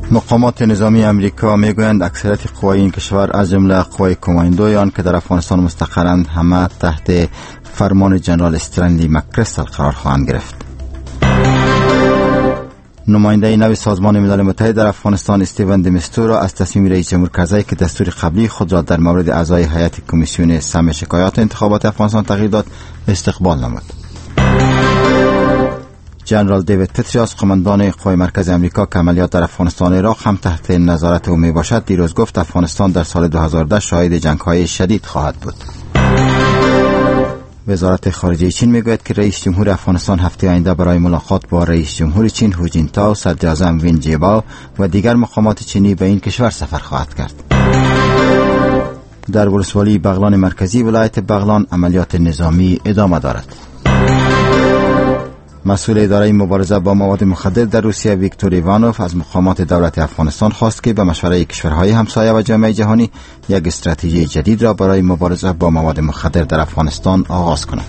مقامات نظامی امریکا میگویند اکثریت قوای این کشور از جمله قوای کماندوی آن که در افغانستان مستقرند همه تحت فرمان جنرال استرنلی مکریستل قرار خواهند گرفت. نماینده نو سازمان ملل متحد در افغانستان استیون دمیستورو از تصمیم رئیس جمهور کرزی که دستور قبلی خود را در مورد اعضای هیئت کمیسیون سمع شکایات انتخابات افغانستان تغییر داد استقبال نمود. جنرال دیوید پتریاس قماندان قوای مرکز امریکا که عملیات در افغانستان عراق هم تحت نظارت او می باشد دیروز گفت افغانستان در سال دو هزار و ده شاهد جنگ‌های شدید خواهد بود. وزارت خارجه چین میگوید که رئیس جمهور افغانستان هفته آینده برای ملاقات با رئیس جمهور چین هو جینتائو، صدر اعظم وین جیباو و دیگر مقامات چینی به این کشور سفر خواهد کرد. در ولسوالی بغلان مرکزی ولایت بغلان عملیات نظامی ادامه دارد. مسئول اداره مبارزه با مواد مخدر در روسیه ویکتور ایوانوف از مقامات دولت افغانستان خواست که به مشوره کشورهای همسایه و جامعه جهانی یک استراتژی جدید را برای مبارزه با مواد مخدر در افغانستان آغاز کند.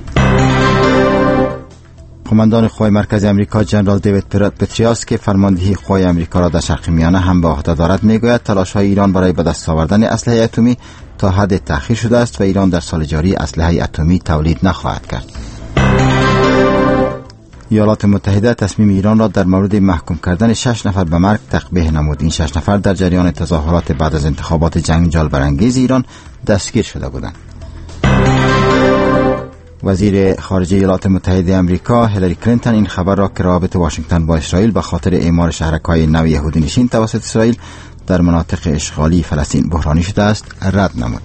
قماندان قوای مرکز امریکا جنرال دیوید پتریاس که فرماندهی قوای امریکا را در شرق میانه هم به عهده دارد میگوید تلاش‌های ایران برای به دست آوردن اسلحه اتمی تا حد تأخیر شده است و ایران در سال جاری اسلحه اتمی تولید نخواهد کرد. ایالات متحده تصمیم ایران را در مورد محکوم کردن شش نفر به مرگ تقبیح نمود. این شش نفر در جریان تظاهرات بعد از انتخابات جنجال برانگیز ایران دستگیر شده بودند. وزیر خارجه ایالات متحده آمریکا هیلاری کلینتون این خبر را که روابط واشنگتن با اسرائیل به خاطر اعمار شهرک‌های نو یهودی نشین توسط اسرائیل در مناطق اشغالی فلسطین بحرانی شده است رد نمود.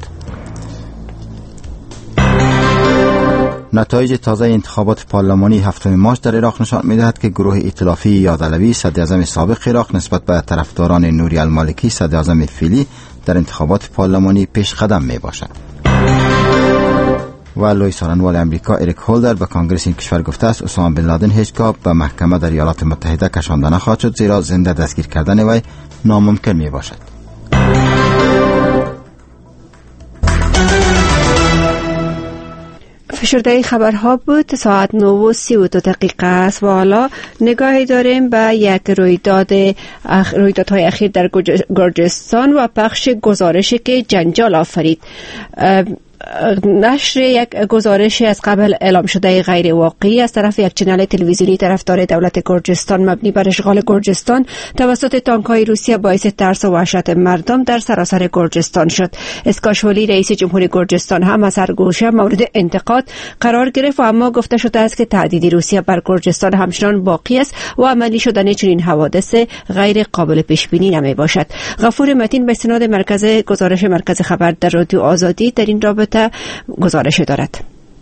نتایج تازه انتخابات پارلمانی هفتم مارس در عراق نشان می‌دهد که گروه ائتلافی یاد علوی صدر اعظم سابق عراق نسبت به طرفداران نوری المالکی صدر اعظم فعلی در انتخابات پارلمانی پیش قدم میباشد. و لوی سارنوال امریکا اریک هولدر به کانگرس این کشور گفته است اسامه بن لادن هیچگاه به محکمه در ایالات متحده کشانده نخواهد شد زیرا زنده دستگیر کردن وی ناممکن میباشد. فشرده خبرها بود. ساعت نه و سی و دو دقیقه است و حالا نگاهی داریم به یک رویداد اخ... رویدادهای اخیر در گرجستان و پخش گزارشی که جنجال آفرید. نشر یک گزارش از قبل اعلام شده غیر واقعی از طرف یک چنل تلویزیونی طرفدار دولت گرجستان مبنی بر اشغال گرجستان توسط تانک‌های روسیه باعث ترس و وحشت مردم در سراسر گرجستان شد. اسکاشولی رئیس جمهور گرجستان هم از هر گوشه مورد انتقاد قرار گرفت و اما گفته شده است که تهدید روسیه بر گرجستان همچنان باقی است و عملی شدن چنین حوادث غیر قابل پیش بینی نمی باشد. غفور متین به استناد مرکز گزارش مرکز خبر در رادیو آزادی در این رابطه گزارش دارد.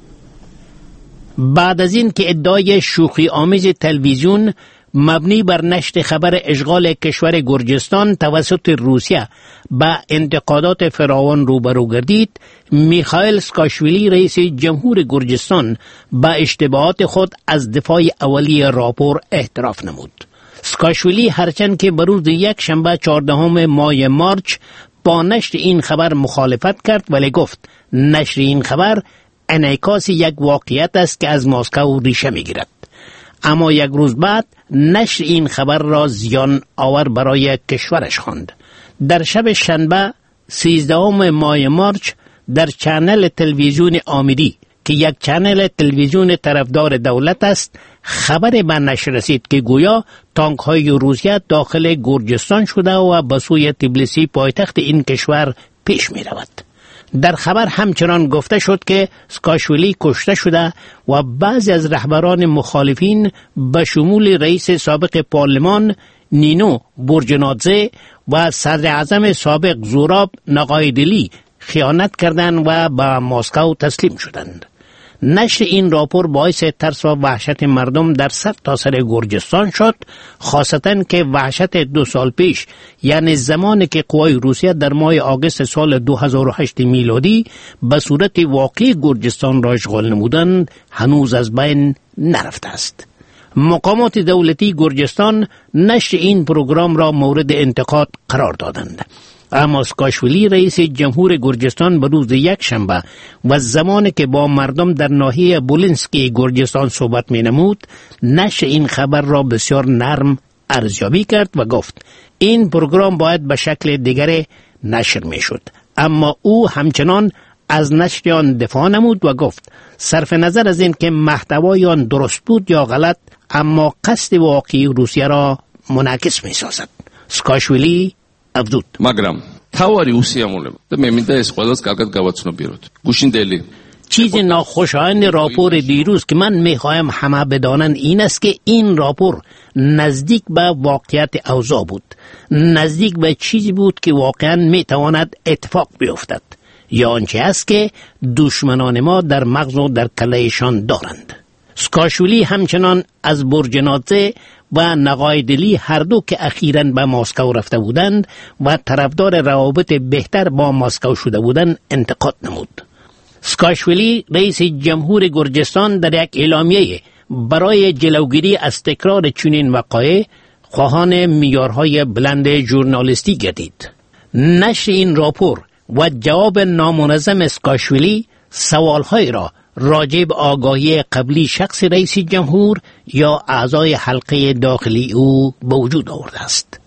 بعد از این که ادعای شوخی آمیز تلویزیون مبنی بر نشر خبر اشغال کشور گرجستان توسط روسیه با انتقادات فراوان روبرو گردید، میخائیل ساکاشویلی رئیس جمهور گرجستان با اشتباهات خود از دفاع اولیه راپور اعتراف نمود. ساکاشویلی هرچند که بروز یک شنبه چهاردهم ماه مارچ با نشر این خبر مخالفت کرد ولی گفت نشر این خبر انعکاس یک واقعیت است که از مسکو ریشه میگیرد. اما یک روز بعد نشر این خبر را زیان آور برای کشورش خواند. در شب شنبه سیزدهم ماه مارچ در چنل تلویزیون آمیدی که یک چنل تلویزیون طرفدار دولت است خبر به نشر رسید که گویا تانک های روسیه داخل گرجستان شده و به سوی تبلیسی پایتخت این کشور پیش می رود. در خبر همچنان گفته شد که ساکاشویلی کشته شده و بعضی از رهبران مخالفین به شمول رئیس سابق پارلمان نینو بورجنادزه و صدر اعظم سابق زوراب نقایدلی خیانت کردند و به مسکو تسلیم شدند. نشر این راپور باعث ترس و وحشت مردم در سرتاسر گرجستان شد، خاصتاً که وحشت دو سال پیش یعنی زمانی که قوای روسیه در ماه آگوست سال دو هزار و هشت میلادی به صورت واقعی گرجستان را اشغال نمودند هنوز از بین نرفته است. مقامات دولتی گرجستان نشر این پروگرام را مورد انتقاد قرار دادند. اما ساکاشویلی رئیس جمهور گرجستان به روز یک شنبه و زمانی که با مردم در ناحیه بولینسکی گرجستان صحبت می نمود نشر این خبر را بسیار نرم ارزیابی کرد و گفت این پروگرام باید به شکل دیگر نشر می شد. اما او همچنان از نشر آن دفاع نمود و گفت صرف نظر از این که محتوای آن درست بود یا غلط، اما قصد واقعی روسیه را منعکس می سازد. سکاشویلی افزود: მაგრამ თავარი უსიამოვნება და მე მინდა ეს ყველას კარგად გავაცნობიეროთ. გუშინდელი چیز ناخوشایند راپور دیروز که من میخواهم همه بدانند این است که این راپور نزدیک به واقعیت اوضاع بود، نزدیک به چیزی بود که واقعا میتواند اتفاق بیفتد یا آنچه است که دشمنان ما در مغز و در کلهشان دارند. سکاشویلی همچنان از برجنادزه و نقایدلی هر دو که اخیراً به مسکو رفته بودند و طرفدار روابط بهتر با مسکو شده بودند انتقاد نمود. سکاشویلی رئیس جمهور گرجستان در یک اعلامیه برای جلوگیری از تکرار چنین وقایع خواهان معیارهای بلند ژورنالیستی گردید. نشر این راپور و جواب نامنظم سکاشویلی سوالهای را راجع به آگاهی قبلی شخص رئیس جمهور یا اعضای حلقه داخلی او به وجود آورده است.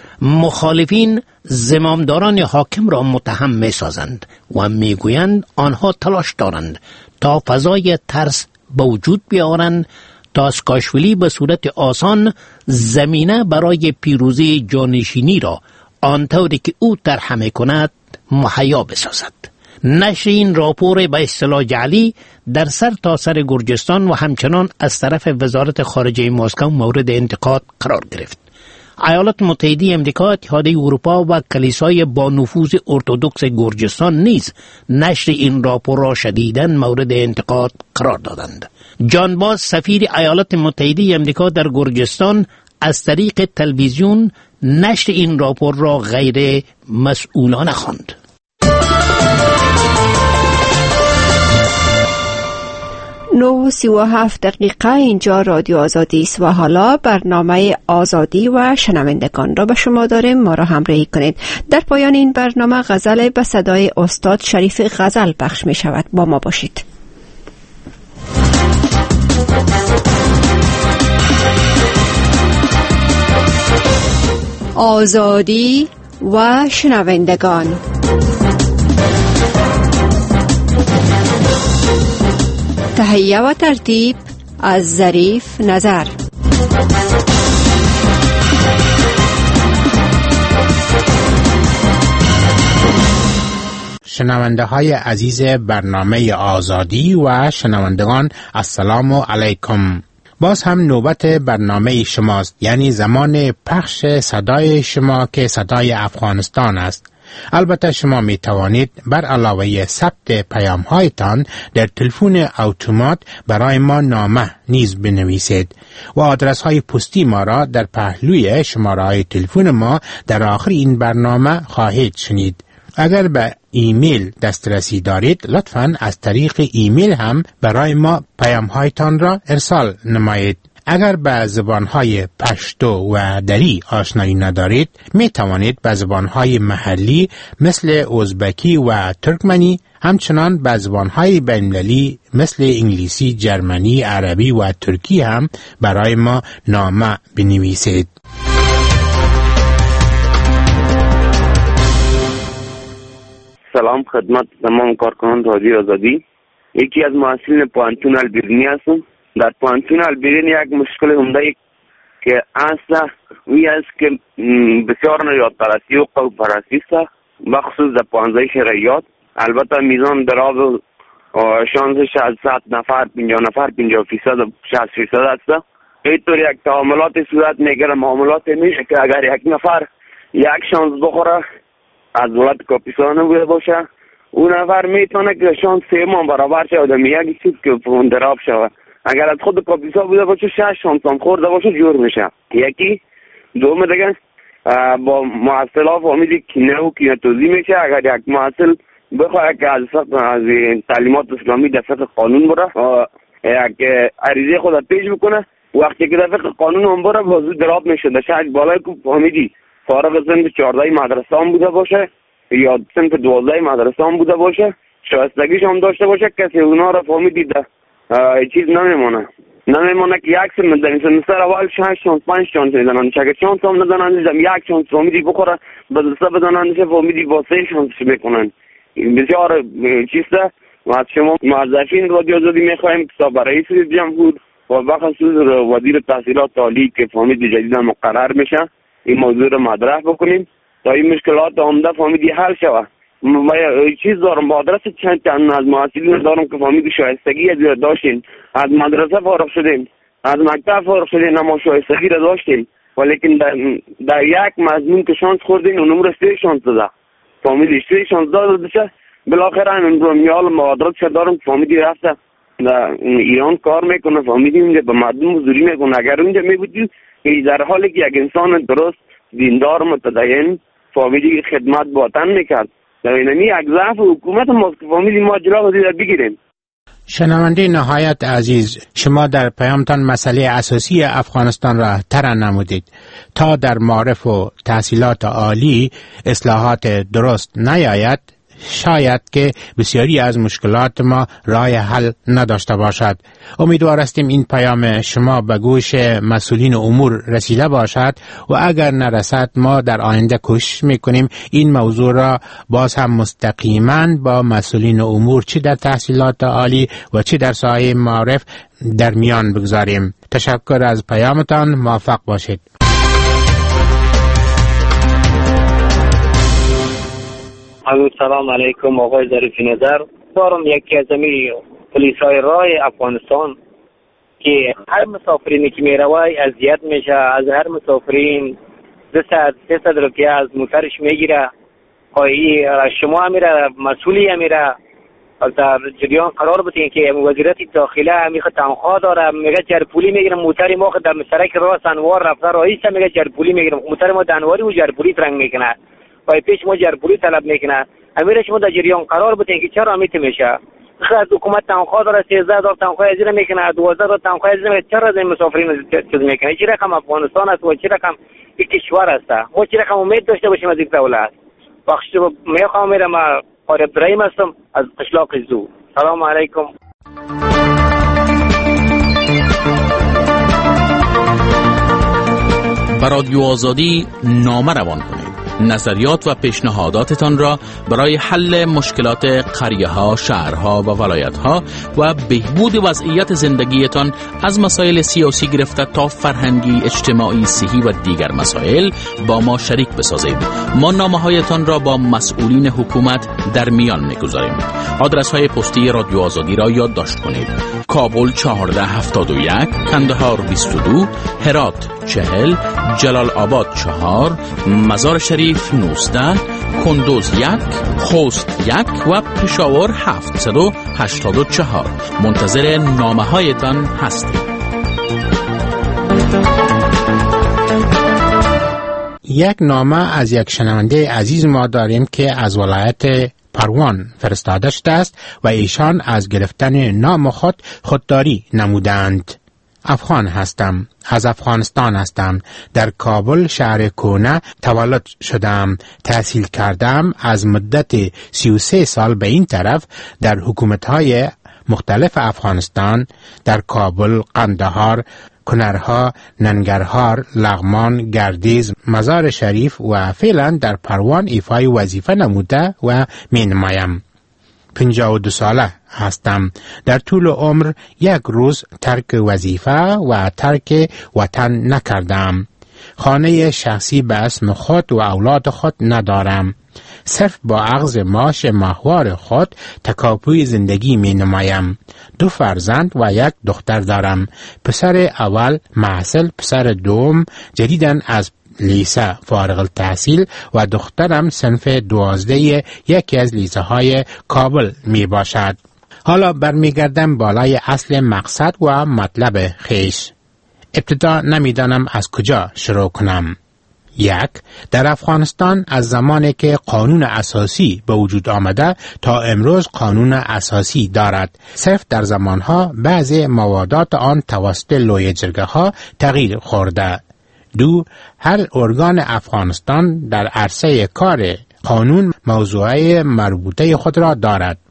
مخالفین زمامداران حاکم را متهم می سازند و می گویند آنها تلاش دارند تا فضای ترس به وجود بیاورند تا سکاشویلی به صورت آسان زمینه برای پیروزی جانشینی را آنطوری که او طرح می کند مهیا بسازد. نشر این راپور به اصطلاح جعلی در سر تا سر گرجستان و همچنان از طرف وزارت خارجه مسکو مورد انتقاد قرار گرفت. ایالات متحده آمریکا، اتحادیه اروپا و کلیسای با نفوذ ارتدوکس گرجستان نیز نشر این راپور را شدیداً مورد انتقاد قرار دادند. جان باز، سفیر ایالات متحده آمریکا در گرجستان، از طریق تلویزیون نشر این راپور را غیر مسئولانه خواند. نه و سی و هفت دقیقه اینجا رادیو آزادی است و حالا برنامه آزادی و شنوندگان را به شما داریم. ما را همراهی کنید. در پایان این برنامه غزل به صدای استاد شریف غزل پخش می شود. با ما باشید. آزادی و شنوندگان. تهیه و ترتیب از ظریف نظر. شنونده های عزیز برنامه آزادی و شنوندگان، السلام علیکم. باز هم نوبت برنامه شماست، یعنی زمان پخش صدای شما که صدای افغانستان است. البته شما می توانید بر علاوه ثبت پیام هایتان در تلفن اتومات برای ما نامه نیز بنویسید و آدرس های پستی ما را در پهلوی شماره های تلفن ما در آخر این برنامه خواهید شنید. اگر به ایمیل دسترسی دارید لطفاً از طریق ایمیل هم برای ما پیام هایتان را ارسال نمایید. اگر به زبانهای پشتو و دری آشنایی ندارید می توانید به زبانهای محلی مثل ازبکی و ترکمنی، همچنان به زبانهای بین‌المللی مثل انگلیسی، جرمنی، عربی و ترکی هم برای ما نامه بنویسید. سلام خدمت تمام کارکنان رادیو آزادی. یکی از محصلین پوانتون البرنی هستم. در پوانتون البرین یک مشکل عمده که اصلا وی است که بسیار نیاد پرستی و قوم پرستی است، بخصوص در پانزده شرعیات. البته میزان دراز و شانسش از صد نفر پنجاه نفر پنجاه فیصد شصت فیصد است. اینطور یک تعاملات صورت میگیره، معاملات میشه که اگر یک نفر یک شانس بخوره از دولت کاپیسان بوده باشه، اون نفر میتونه که شانس سه ما برابر شود و یک چیز که دراب شود. اگر از خود کاپیسا بوده باشه شش شانس هم خورده باشه جور میشه. یکی دوم دیگه با معصلا فهمیدی کینه و کینه توزی میشه. اگر یک معصل بخواه که از از تعلیمات اسلامی در فقه قانون بره یک عریضه خود پیش بکنه، وقتی که در فقه قانون هم بره بازو دراب میشه. در شاید بالای که فهمیدی فارغ سنف چهارده مدرسه هم بوده باشه یا سنف دوازده مدرسه هم بوده باشه، شایستگیش هم داشته باشه، کسی اونا را فهمیدی در چیز نمیمونه. نمیمونه که یک سر میدن سمستر اول شش شانس پنج شانس میدنن چه شانس هم ندانند هم یک شانس فامیلی بخوره بدسته بدانند که فامیلی با سه شانسش میکنن. بسیار چیسته و از شما موظفین رادیو آزادی میخواهیم که صاحب رئیس جمهور و بخصوص وزیر تحصیلات عالی که فامیلی جدید مقرر میشه این موضوع رو مطرح بکنیم تا این مشکلات عمده فامیلی حل شود. و چیز دارم با آدرس چند تن از محصلین دارم که فامیل شایستگی داشتین، از مدرسه فارغ شدیم، از مکتب فارغ شدیم، اما شایستگی را داشتین ولیکن در, در یک مضمون که شانس خوردین اون نمره سه شانس داده فامیل سه شانس داده بشه. بالاخره این میال مادرات دارم که فامیلی رفته در ایران کار میکنه، فامیلی اونجا به مردم حضوری میکنه. اگر اونجا میبودیم در حالی که یک انسان درست دیندار متدین فامیلی خدمت با وطن میکرد در اینمی یک ضعف حکومت ماست که فامیلی ما جلو در بگیریم. شنونده نهایت عزیز، شما در پیامتان مسئله اساسی افغانستان را طرح نمودید. تا در معارف و تحصیلات عالی اصلاحات درست نیاید شاید که بسیاری از مشکلات ما راه حل نداشته باشد. امیدوار هستیم این پیام شما به گوش مسئولین امور رسیده باشد و اگر نرسد ما در آینده کوشش میکنیم این موضوع را باز هم مستقیما با مسئولین امور چه در تحصیلات عالی و چه در ساحه معارف در میان بگذاریم. تشکر از پیامتان، موفق باشید. سلام علیکم آقای ظریفی نظر. دارم یکی از امی پلیس های راه افغانستان که هر مسافرینی که می روی اذیت میشه، از هر مسافرین دو ساعت سه صد روپیه از موترش میگیره. خواهی شما میره مسئولی میره در جریان قرار بتین که وزارت داخله میخواد تنخواه داره، میگه جرپولی میگیرم موتر ما در مسرک راه سنوار رفته رئیس میگه جرپولی میگیرم موتر ما دنواری و جرپولی ترنگ میکنه و پیش ما جرپولی طلب میکنه. امیرش ما در جریان قرار بتین که چرا امیت میشه. خود حکومت تنخواه داره سیزده هزار تنخواه ازیر میکنه، دوازده هزار تنخواه ازیر میکنه، چرا از این مسافرین چیز میکنه؟ چی رقم افغانستان است و چی رقم یک کشور است؟ ما چی رقم امید داشته باشیم از این دولت؟ بخش میخوام میرم قاری ابراهیم هستم از قشلاق زو. سلام علیکم. به رادیو آزادی نامه روان کنید. نظریات و پیشنهاداتتان را برای حل مشکلات قریه ها، شهرها و ولایت ها و بهبود وضعیت زندگیتان از مسائل سیاسی گرفته تا فرهنگی، اجتماعی، صحی و دیگر مسائل با ما شریک بسازید. ما نامه هایتان را با مسئولین حکومت در میان میگذاریم. آدرس های پستی رادیو آزادی را یادداشت کنید: کابل چهارده هفتاد و یک، کندهار بیست و دو، هرات چهل، جلال آباد چهار، مزار شریف نوزده، کندوز یک، خوست یک و پشاور هفتصد و هشتاد و چهار. منتظر نامه هایتان هستیم. یک نامه از یک شنونده عزیز ما داریم که از ولایت پروان فرستاده شده است و ایشان از گرفتن نام خود خودداری نمودند. افغان هستم، از افغانستان هستم، در کابل شهر کونه تولد شدم، تحصیل کردم. از مدت سی و سه سال به این طرف در حکومت‌های مختلف افغانستان، در کابل، قندهار، کنرها، ننگرهار، لغمان، گردیز، مزار شریف و فعلا در پروان ایفای وظیفه نموده و می نمایم. پنجاه و دو ساله هستم. در طول عمر یک روز ترک وظیفه و ترک وطن نکردم. خانه شخصی به اسم خود و اولاد خود ندارم. صرف با اخذ معاش ماهوار خود تکاپوی زندگی می نمایم. دو فرزند و یک دختر دارم. پسر اول محصل، پسر دوم جدیداً از لیسه فارغ التحصیل و دخترم صنف دوازده یکی از لیسه های کابل می باشد. حالا برمیگردم بالای اصل مقصد و مطلب خیش. ابتدا نمیدانم از کجا شروع کنم. یک، در افغانستان از زمانی که قانون اساسی به وجود آمده تا امروز قانون اساسی دارد. صرف در زمانها بعض موادات آن توسط لوی جرگه ها تغییر خورده. دو، هر ارگان افغانستان در عرصه کار قانون موضوعی مربوطه خود را دارد.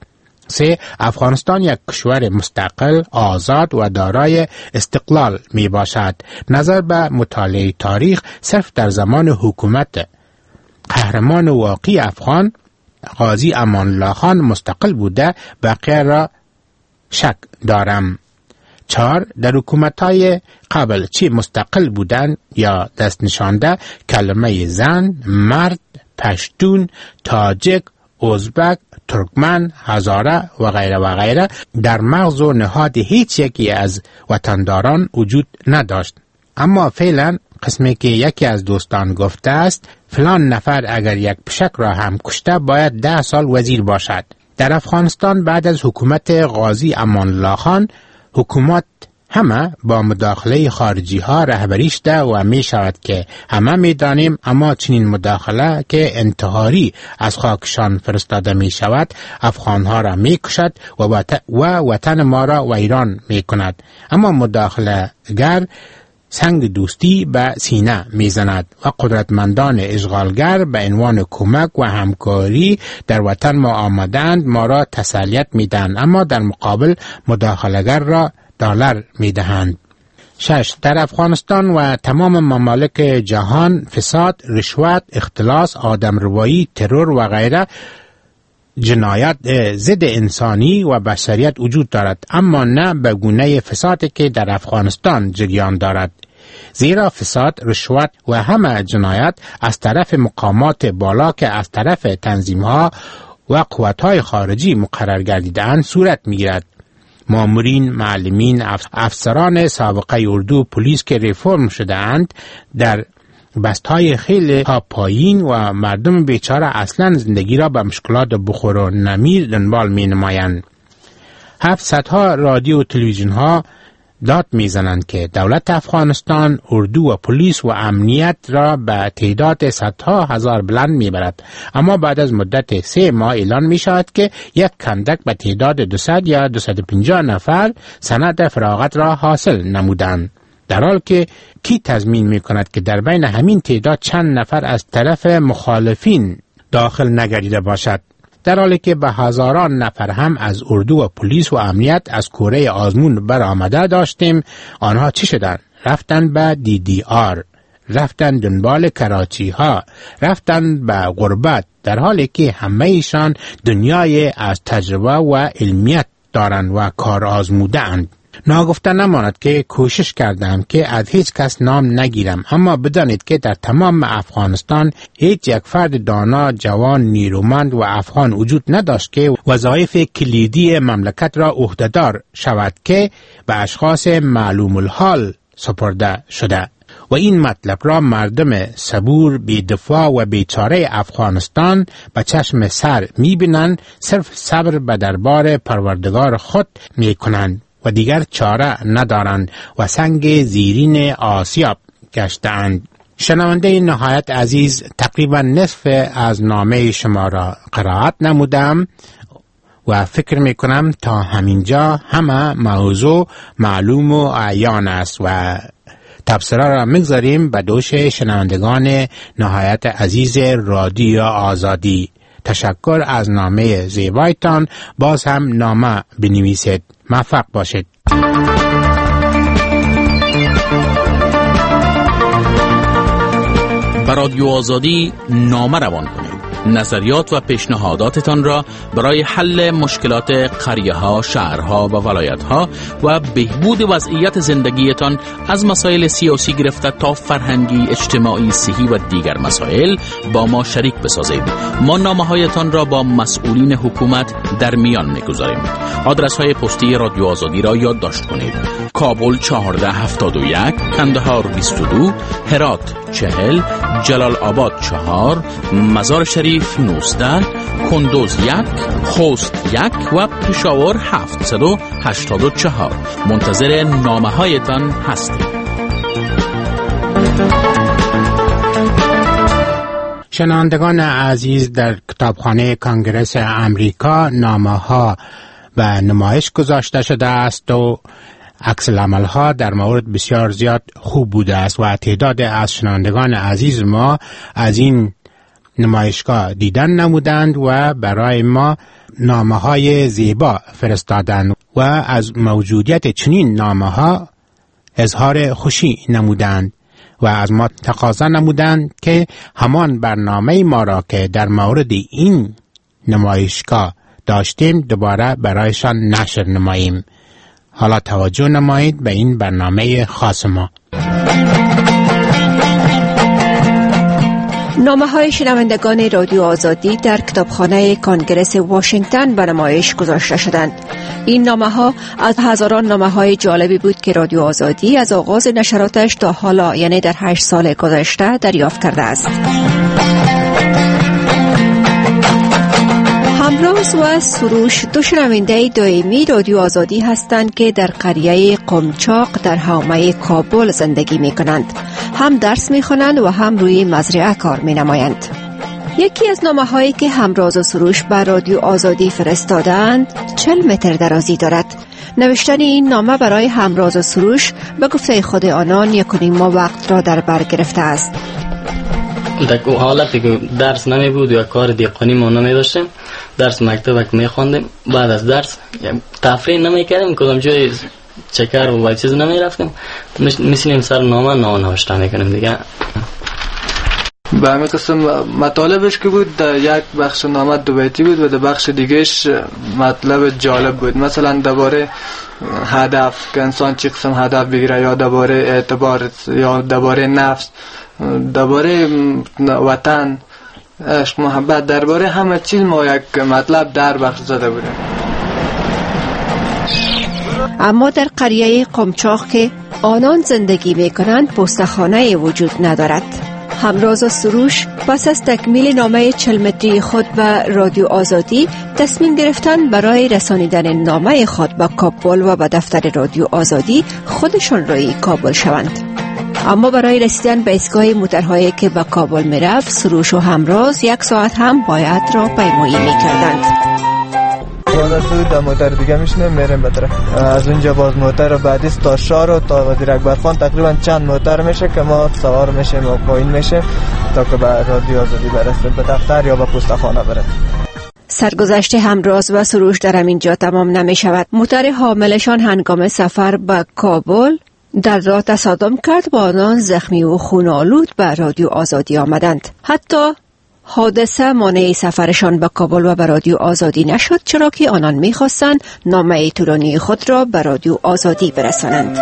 سه، افغانستان یک کشور مستقل، آزاد و دارای استقلال می باشد. نظر به مطالعه تاریخ صرف در زمان حکومت قهرمان واقعی افغان قاضی امان الله خان مستقل بوده، بقیه را شک دارم. چهار، در حکومت‌های قبل چی مستقل بودن یا دست نشانده کلمه زن، مرد، پشتون، تاجک، ازبک، ترکمن، هزاره و غیره و غیره در مغز و نهاد هیچ یکی از وطنداران وجود نداشت. اما فعلا قسمی که یکی از دوستان گفته است فلان نفر اگر یک پشک را هم کشته باید ده سال وزیر باشد. در افغانستان بعد از حکومت قاضی امان الله خان حکومت همه با مداخله خارجی ها رهبری شده و می شود که همه می دانیم، اما چنین مداخله که انتحاری از خاکشان فرستاده می شود افغان ها را می کشد و, و وطن ما را ویران می کند. اما مداخله گر سنگ دوستی به سینه می زند و قدرتمندان اشغالگر به عنوان کمک و همکاری در وطن ما آمدند ما را تسلیت می دهند، اما در مقابل مداخله‌گر را دلار می دهند. شش، در افغانستان و تمام ممالک جهان فساد، رشوت، اختلاس، آدمربایی، ترور و غیره جنایت ضد انسانی و بشریت وجود دارد، اما نه به گونه فسادی که در افغانستان جریان دارد. زیرا فساد، رشوت و همه جنایت از طرف مقامات بالا که از طرف تنظیم‌ها و قوت‌های خارجی مقرر گردیده‌اند صورت می‌گیرد. مامورین، معلمین، افسران سابقه اردو، پلیس که ریفرم شده‌اند در بستهای خیلی ها پایین و مردم بیچاره اصلا زندگی را به مشکلات بخور و نمیر دنبال می نمایند. هفت صدها رادیو و تلویزیون ها داد می زنند که دولت افغانستان اردو و پلیس و امنیت را به تعداد صدها هزار بلند می برد، اما بعد از مدت سه ماه اعلان می شود که یک کندک به تعداد دویست یا دویست و پنجاه نفر سند فراغت را حاصل نمودند، در حال که کی تضمین می کند که در بین همین تعداد چند نفر از طرف مخالفین داخل نگردیده باشد، در حالی که به هزاران نفر هم از اردو و پلیس و امنیت از کوره آزمون برآمده داشتیم. آنها چی شدند؟ رفتن به دی دی آر، رفتن دنبال کراچی ها، رفتن به غربت، در حالی که همه ایشان دنیای از تجربه و علمیت دارند و کار آزموده اند. ناگفته نماند که کوشش کردم که از هیچ کس نام نگیرم، اما بدانید که در تمام افغانستان هیچ یک فرد دانا، جوان، نیرومند و افغان وجود نداشت که وظایف کلیدی مملکت را عهدهدار شود که به اشخاص معلوم الحال سپرده شده و این مطلب را مردم صبور، بی‌دفاع و بیچاره افغانستان به چشم سر می‌بینند، صرف صبر به دربار پروردگار خود می‌کنند و دیگر چاره ندارند و سنگ زیرین آسیاب گشتند. شنونده نهایت عزیز، تقریبا نصف از نامه شما را قرائت نمودم و فکر میکنم تا همینجا همه موضوع معلوم و عیان است و تبصره را میگذاریم به دوش شنوندگان نهایت عزیز رادیو آزادی. تشکر از نامه زیبایتان. باز هم نامه بنویسید. موفق باشید. به رادیو آزادی نامه روان کنید. نظریات و پیشنهاداتتان را برای حل مشکلات قریه ها، شهرها و ولایت ها و بهبود وضعیت زندگیتان از مسائل سیاسی گرفته تا فرهنگی، اجتماعی، صحی و دیگر مسائل با ما شریک بسازید. ما نامه هایتان را با مسئولین حکومت در میان میگذاریم. آدرس های پستی رادیو آزادی را یادداشت کنید: کابل چهارده هفتاد و یک، کندهار بیست و دو، هرات چهل، جلال آباد چهار، مزار شریف نوزده، کندوز یک، خوست یک و پشاور هفتصد و هشتاد و چهار. منتظر نامه هایتان هستیم. شنوندگان عزیز، در کتابخانه کنگره امریکا نامه ها و نمایش گذاشته شده است و عکس العمل ها در مورد بسیار زیاد خوب بوده است و تعداد از شنوندگان عزیز ما از این نمایشگاه دیدن نمودند و برای ما نامه های زیبا فرستادند و از موجودیت چنین نامه ها اظهار خوشی نمودند و از ما تقاضا نمودند که همان برنامه ما را که در مورد این نمایشگاه داشتیم دوباره برایشان نشر نماییم. حالا توجه نمایید به این برنامه خاص ما. نامه های شنوندگان رادیو آزادی در کتابخانه کانگرس واشنگتن به نمایش گذاشته شدند. این نامه ها از هزاران نامه های جالبی بود که رادیو آزادی از آغاز نشراتش تا حالا، یعنی در هشت سال گذشته، دریافت کرده است. همراز و سروش دو شنونده دائمی رادیو آزادی هستند که در قریه قمچاق در حومه کابل زندگی می کنند. هم درس می خوانند و هم روی مزرعه کار می نمایند. یکی از نامه هایی که همراز و سروش بر رادیو آزادی فرستادند چهل متر درازی دارد. نوشتن این نامه برای همراز و سروش به گفته خود آنان یک و نیم ماه وقت را در بر گرفته است. در حالتی که درس نمی بود یا کار دیقانی ما نمی داشتیم، درس مکتب که می خواندیم، بعد از درس تفریح نمی کردیم، کدام جای چکر و چیز نمی رفتیم، میشینیم سر نامه نامه نوشته می کنیم دیگه. به همین قسم مطالبش که بود در یک بخش نامه دو بیتی بود و در بخش دیگهش مطلب جالب بود. مثلا درباره هدف که انسان چی قسم هدف بگیره، یا درباره اعتبار، یا درباره نفس، درباره وطن، عشق، محبت، درباره همه چیز ما یک مطلب در بخش زده بودیم. اما در قریه قمچاق که آنان زندگی میکنند پستخانه وجود ندارد. همراز و سروش پس از تکمیل نامه چهل متری خود به رادیو آزادی تصمیم گرفتن برای رسانیدن نامه خود به کابل و به دفتر رادیو آزادی خودشان روی کابل شوند. اما برای رسیدن به ایستگاه موترهایی که به کابل میرفت، سروش و همراز یک ساعت هم باید را پیمایی میکردند. تو در موتر دیگه میشنیم میریم به طرف از اونجا باز موتر بعدی تا شار و تا وزیر اکبرخان تقریبا چند موتر میشه که ما سوار میشیم و پایین میشیم تا که به رادیو آزادی برسیم، به دفتر یا به پستخانه برسیم. سرگذشت همراز و سروش در همینجا تمام نمی شود. موتر حاملشان هنگام سفر به کابل در راه تصادم کرد و آنان زخمی و خون‌آلود به رادیو آزادی آمدند. حتی حادثه مانع سفرشان به کابل و به رادیو آزادی نشد، چرا که آنان می‌خواستند نامه طولانی خود را به رادیو آزادی برسانند.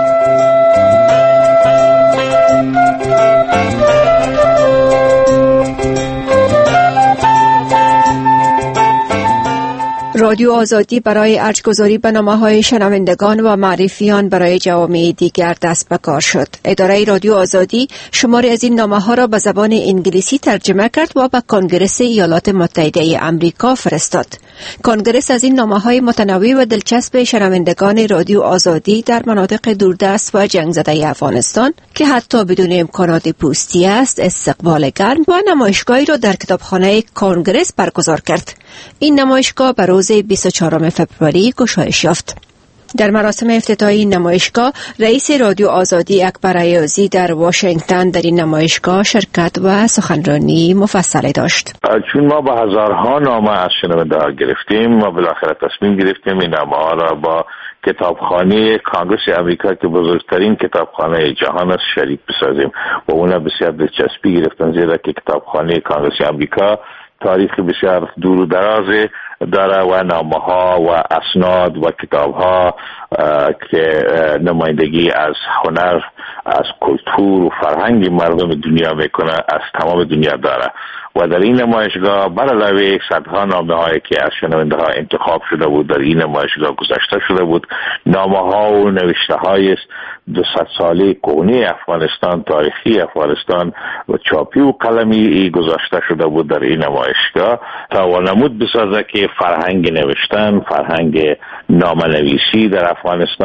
رادیو آزادی برای ارجگذاری به نامه‌های شنوندگان و معرفیان برای جوامع دیگر دست به کار شد. اداره رادیو آزادی شماری از این نامه‌ها را به زبان انگلیسی ترجمه کرد و به کنگره ایالات متحده آمریکا فرستاد. کنگره از این نامه‌های متنوع و دلچسب شنوندگان رادیو آزادی در مناطق دوردست و جنگ زده افغانستان که حتی بدون امکانات پوستی است، استقبال گرم و نمایشگاهی را در کتابخانه کنگره برگزار کرد. این نمایشگاه به روز بیست و چهارم فوریه گشایش یافت. در مراسم افتتاحی این نمایشگاه رئیس رادیو آزادی اکبر ایازی در واشنگتن در این نمایشگاه شرکت و سخنرانی مفصلی داشت. چون ما با هزارها نامه از شنونده‌ها گرفتیم، ما بالاخره تصمیم گرفتیم این نامه‌ها را با کتابخانه کانگرس امریکا که بزرگترین کتابخانه جهان است شریک بسازیم و اونا بسیار دلچسبی گرفتن، زیرا که کتابخانه کانگرس امریکا تاریخ بسیار دور و دراز داره و نامه ها و اسناد و کتاب ها که نمایندگی از هنر، از کلتور و فرهنگ مردم دنیا میکنه از تمام دنیا داره و در این نمایشگاه بر علاوه صدها نامه هایی که از شنونده ها انتخاب شده بود در این نمایشگاه گذاشته شده بود، نامه ها و نوشته های دوصد ساله کهنه افغانستان، تاریخی افغانستان و چاپی و قلمی گذاشته شده بود در این نمایشگاه تا وانمود بسازه که فرهنگ نوشتن، فرهنگ نامه نویسی در افغانستان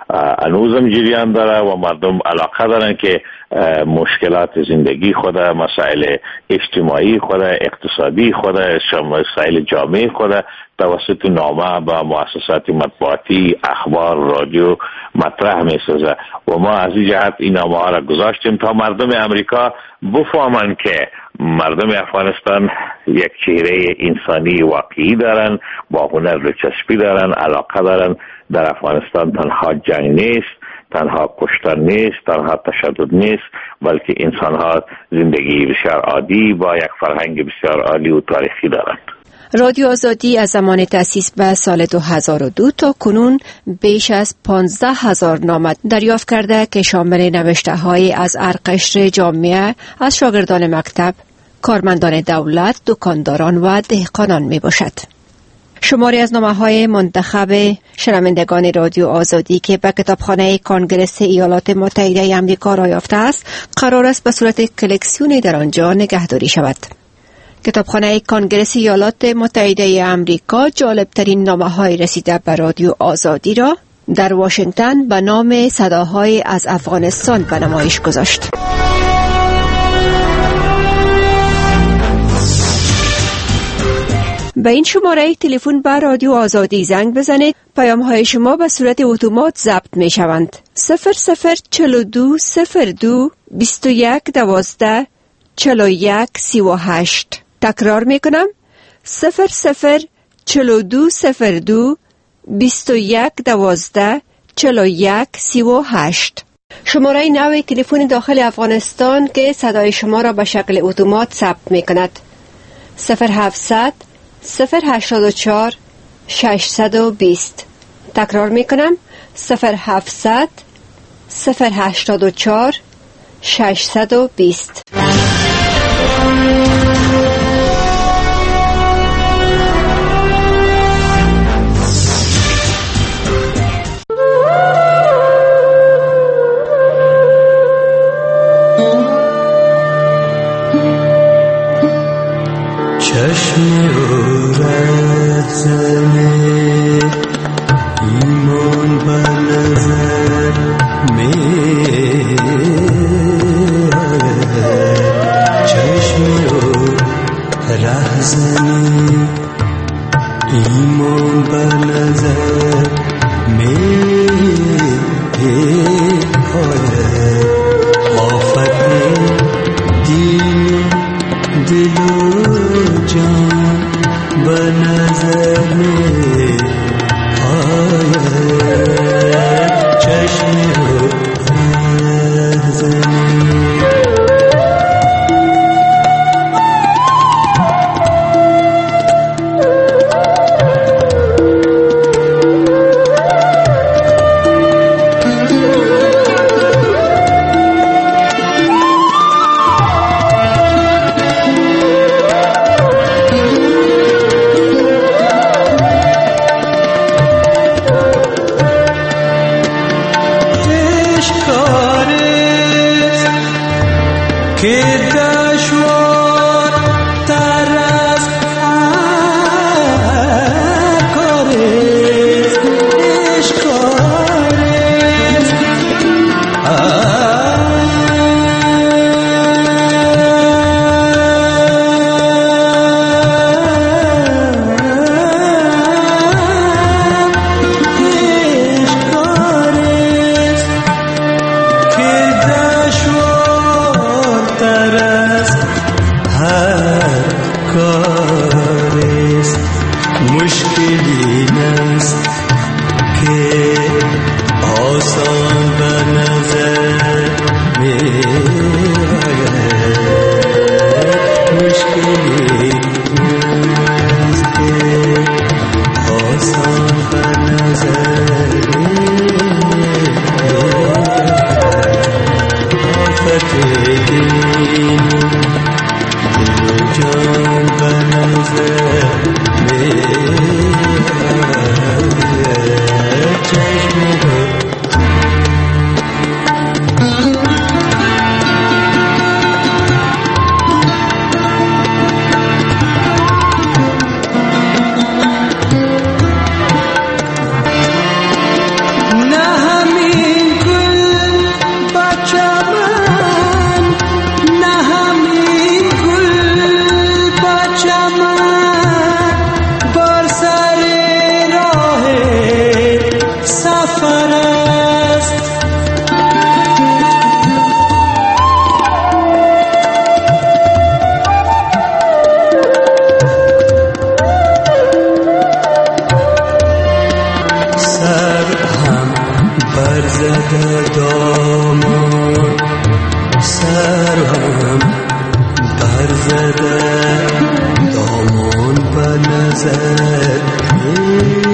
هنوزم جریان داره و مردم علاقه دارن که مشکلات زندگی خود، مسائل اجتماعی خود، اقتصادی خود، مسائل جامعه خود توسط نامه با مؤسسات مطبوعاتی، اخبار، رادیو مطرح می سازه و ما از این جهت این نامه ها را گذاشتیم تا مردم امریکا بفهمند که مردم افغانستان یک چهره انسانی واقعی دارن، با هنر دلچسپی دارن، علاقه دارن. در افغانستان تنها جنگ نیست، تنها کشتن نیست، تنها تشدد نیست، بلکه انسان ها زندگی بسیار عادی با یک فرهنگ بسیار عالی و تاریخی دارند. رادیو آزادی از زمان تأسیس به سال دو هزار و دو تا کنون بیش از پانزده هزار نامه دریافت کرده که شامل نوشته های از هر قشر جامعه، از شاگردان مکتب، کارمندان دولت، دکانداران و دهقانان می باشد. شماری از نامه‌های منتخب شنوندگان رادیو آزادی که به کتابخانه کانگرس ایالات متحده آمریکا را یافته است، قرار است به صورت کلکسیونی در آنجا نگهداری شود. کتابخانه کانگرس ایالات متحده آمریکا جالبترین نامه‌های رسیده به رادیو آزادی را در واشنگتن به نام صداهای از افغانستان به نمایش گذاشت. به این شماره تلفن به رادیو آزادی زنگ بزنید. پیام های شما به صورت اتومات ضبط می شوند. صفر صفر چهل و دو صفر دو بیست و یک دوازده چهل و یک سی و هشت. تکرار می کنم. صفر صفر چهل و دو صفر دو بیست و یک دوازده چهل و یک سی و هشت. شماره نوی تلفن داخل افغانستان که صدای شما را به شکل اتومات ثبت می کند. صفر هفتصد صفر هشتاد و چهار ششصد و بیست. تکرار می کنم. صفر هفتصد صفر هشتاد و چهار ششصد و بیست. ना हमें دامان سرم در زده دامان به نظر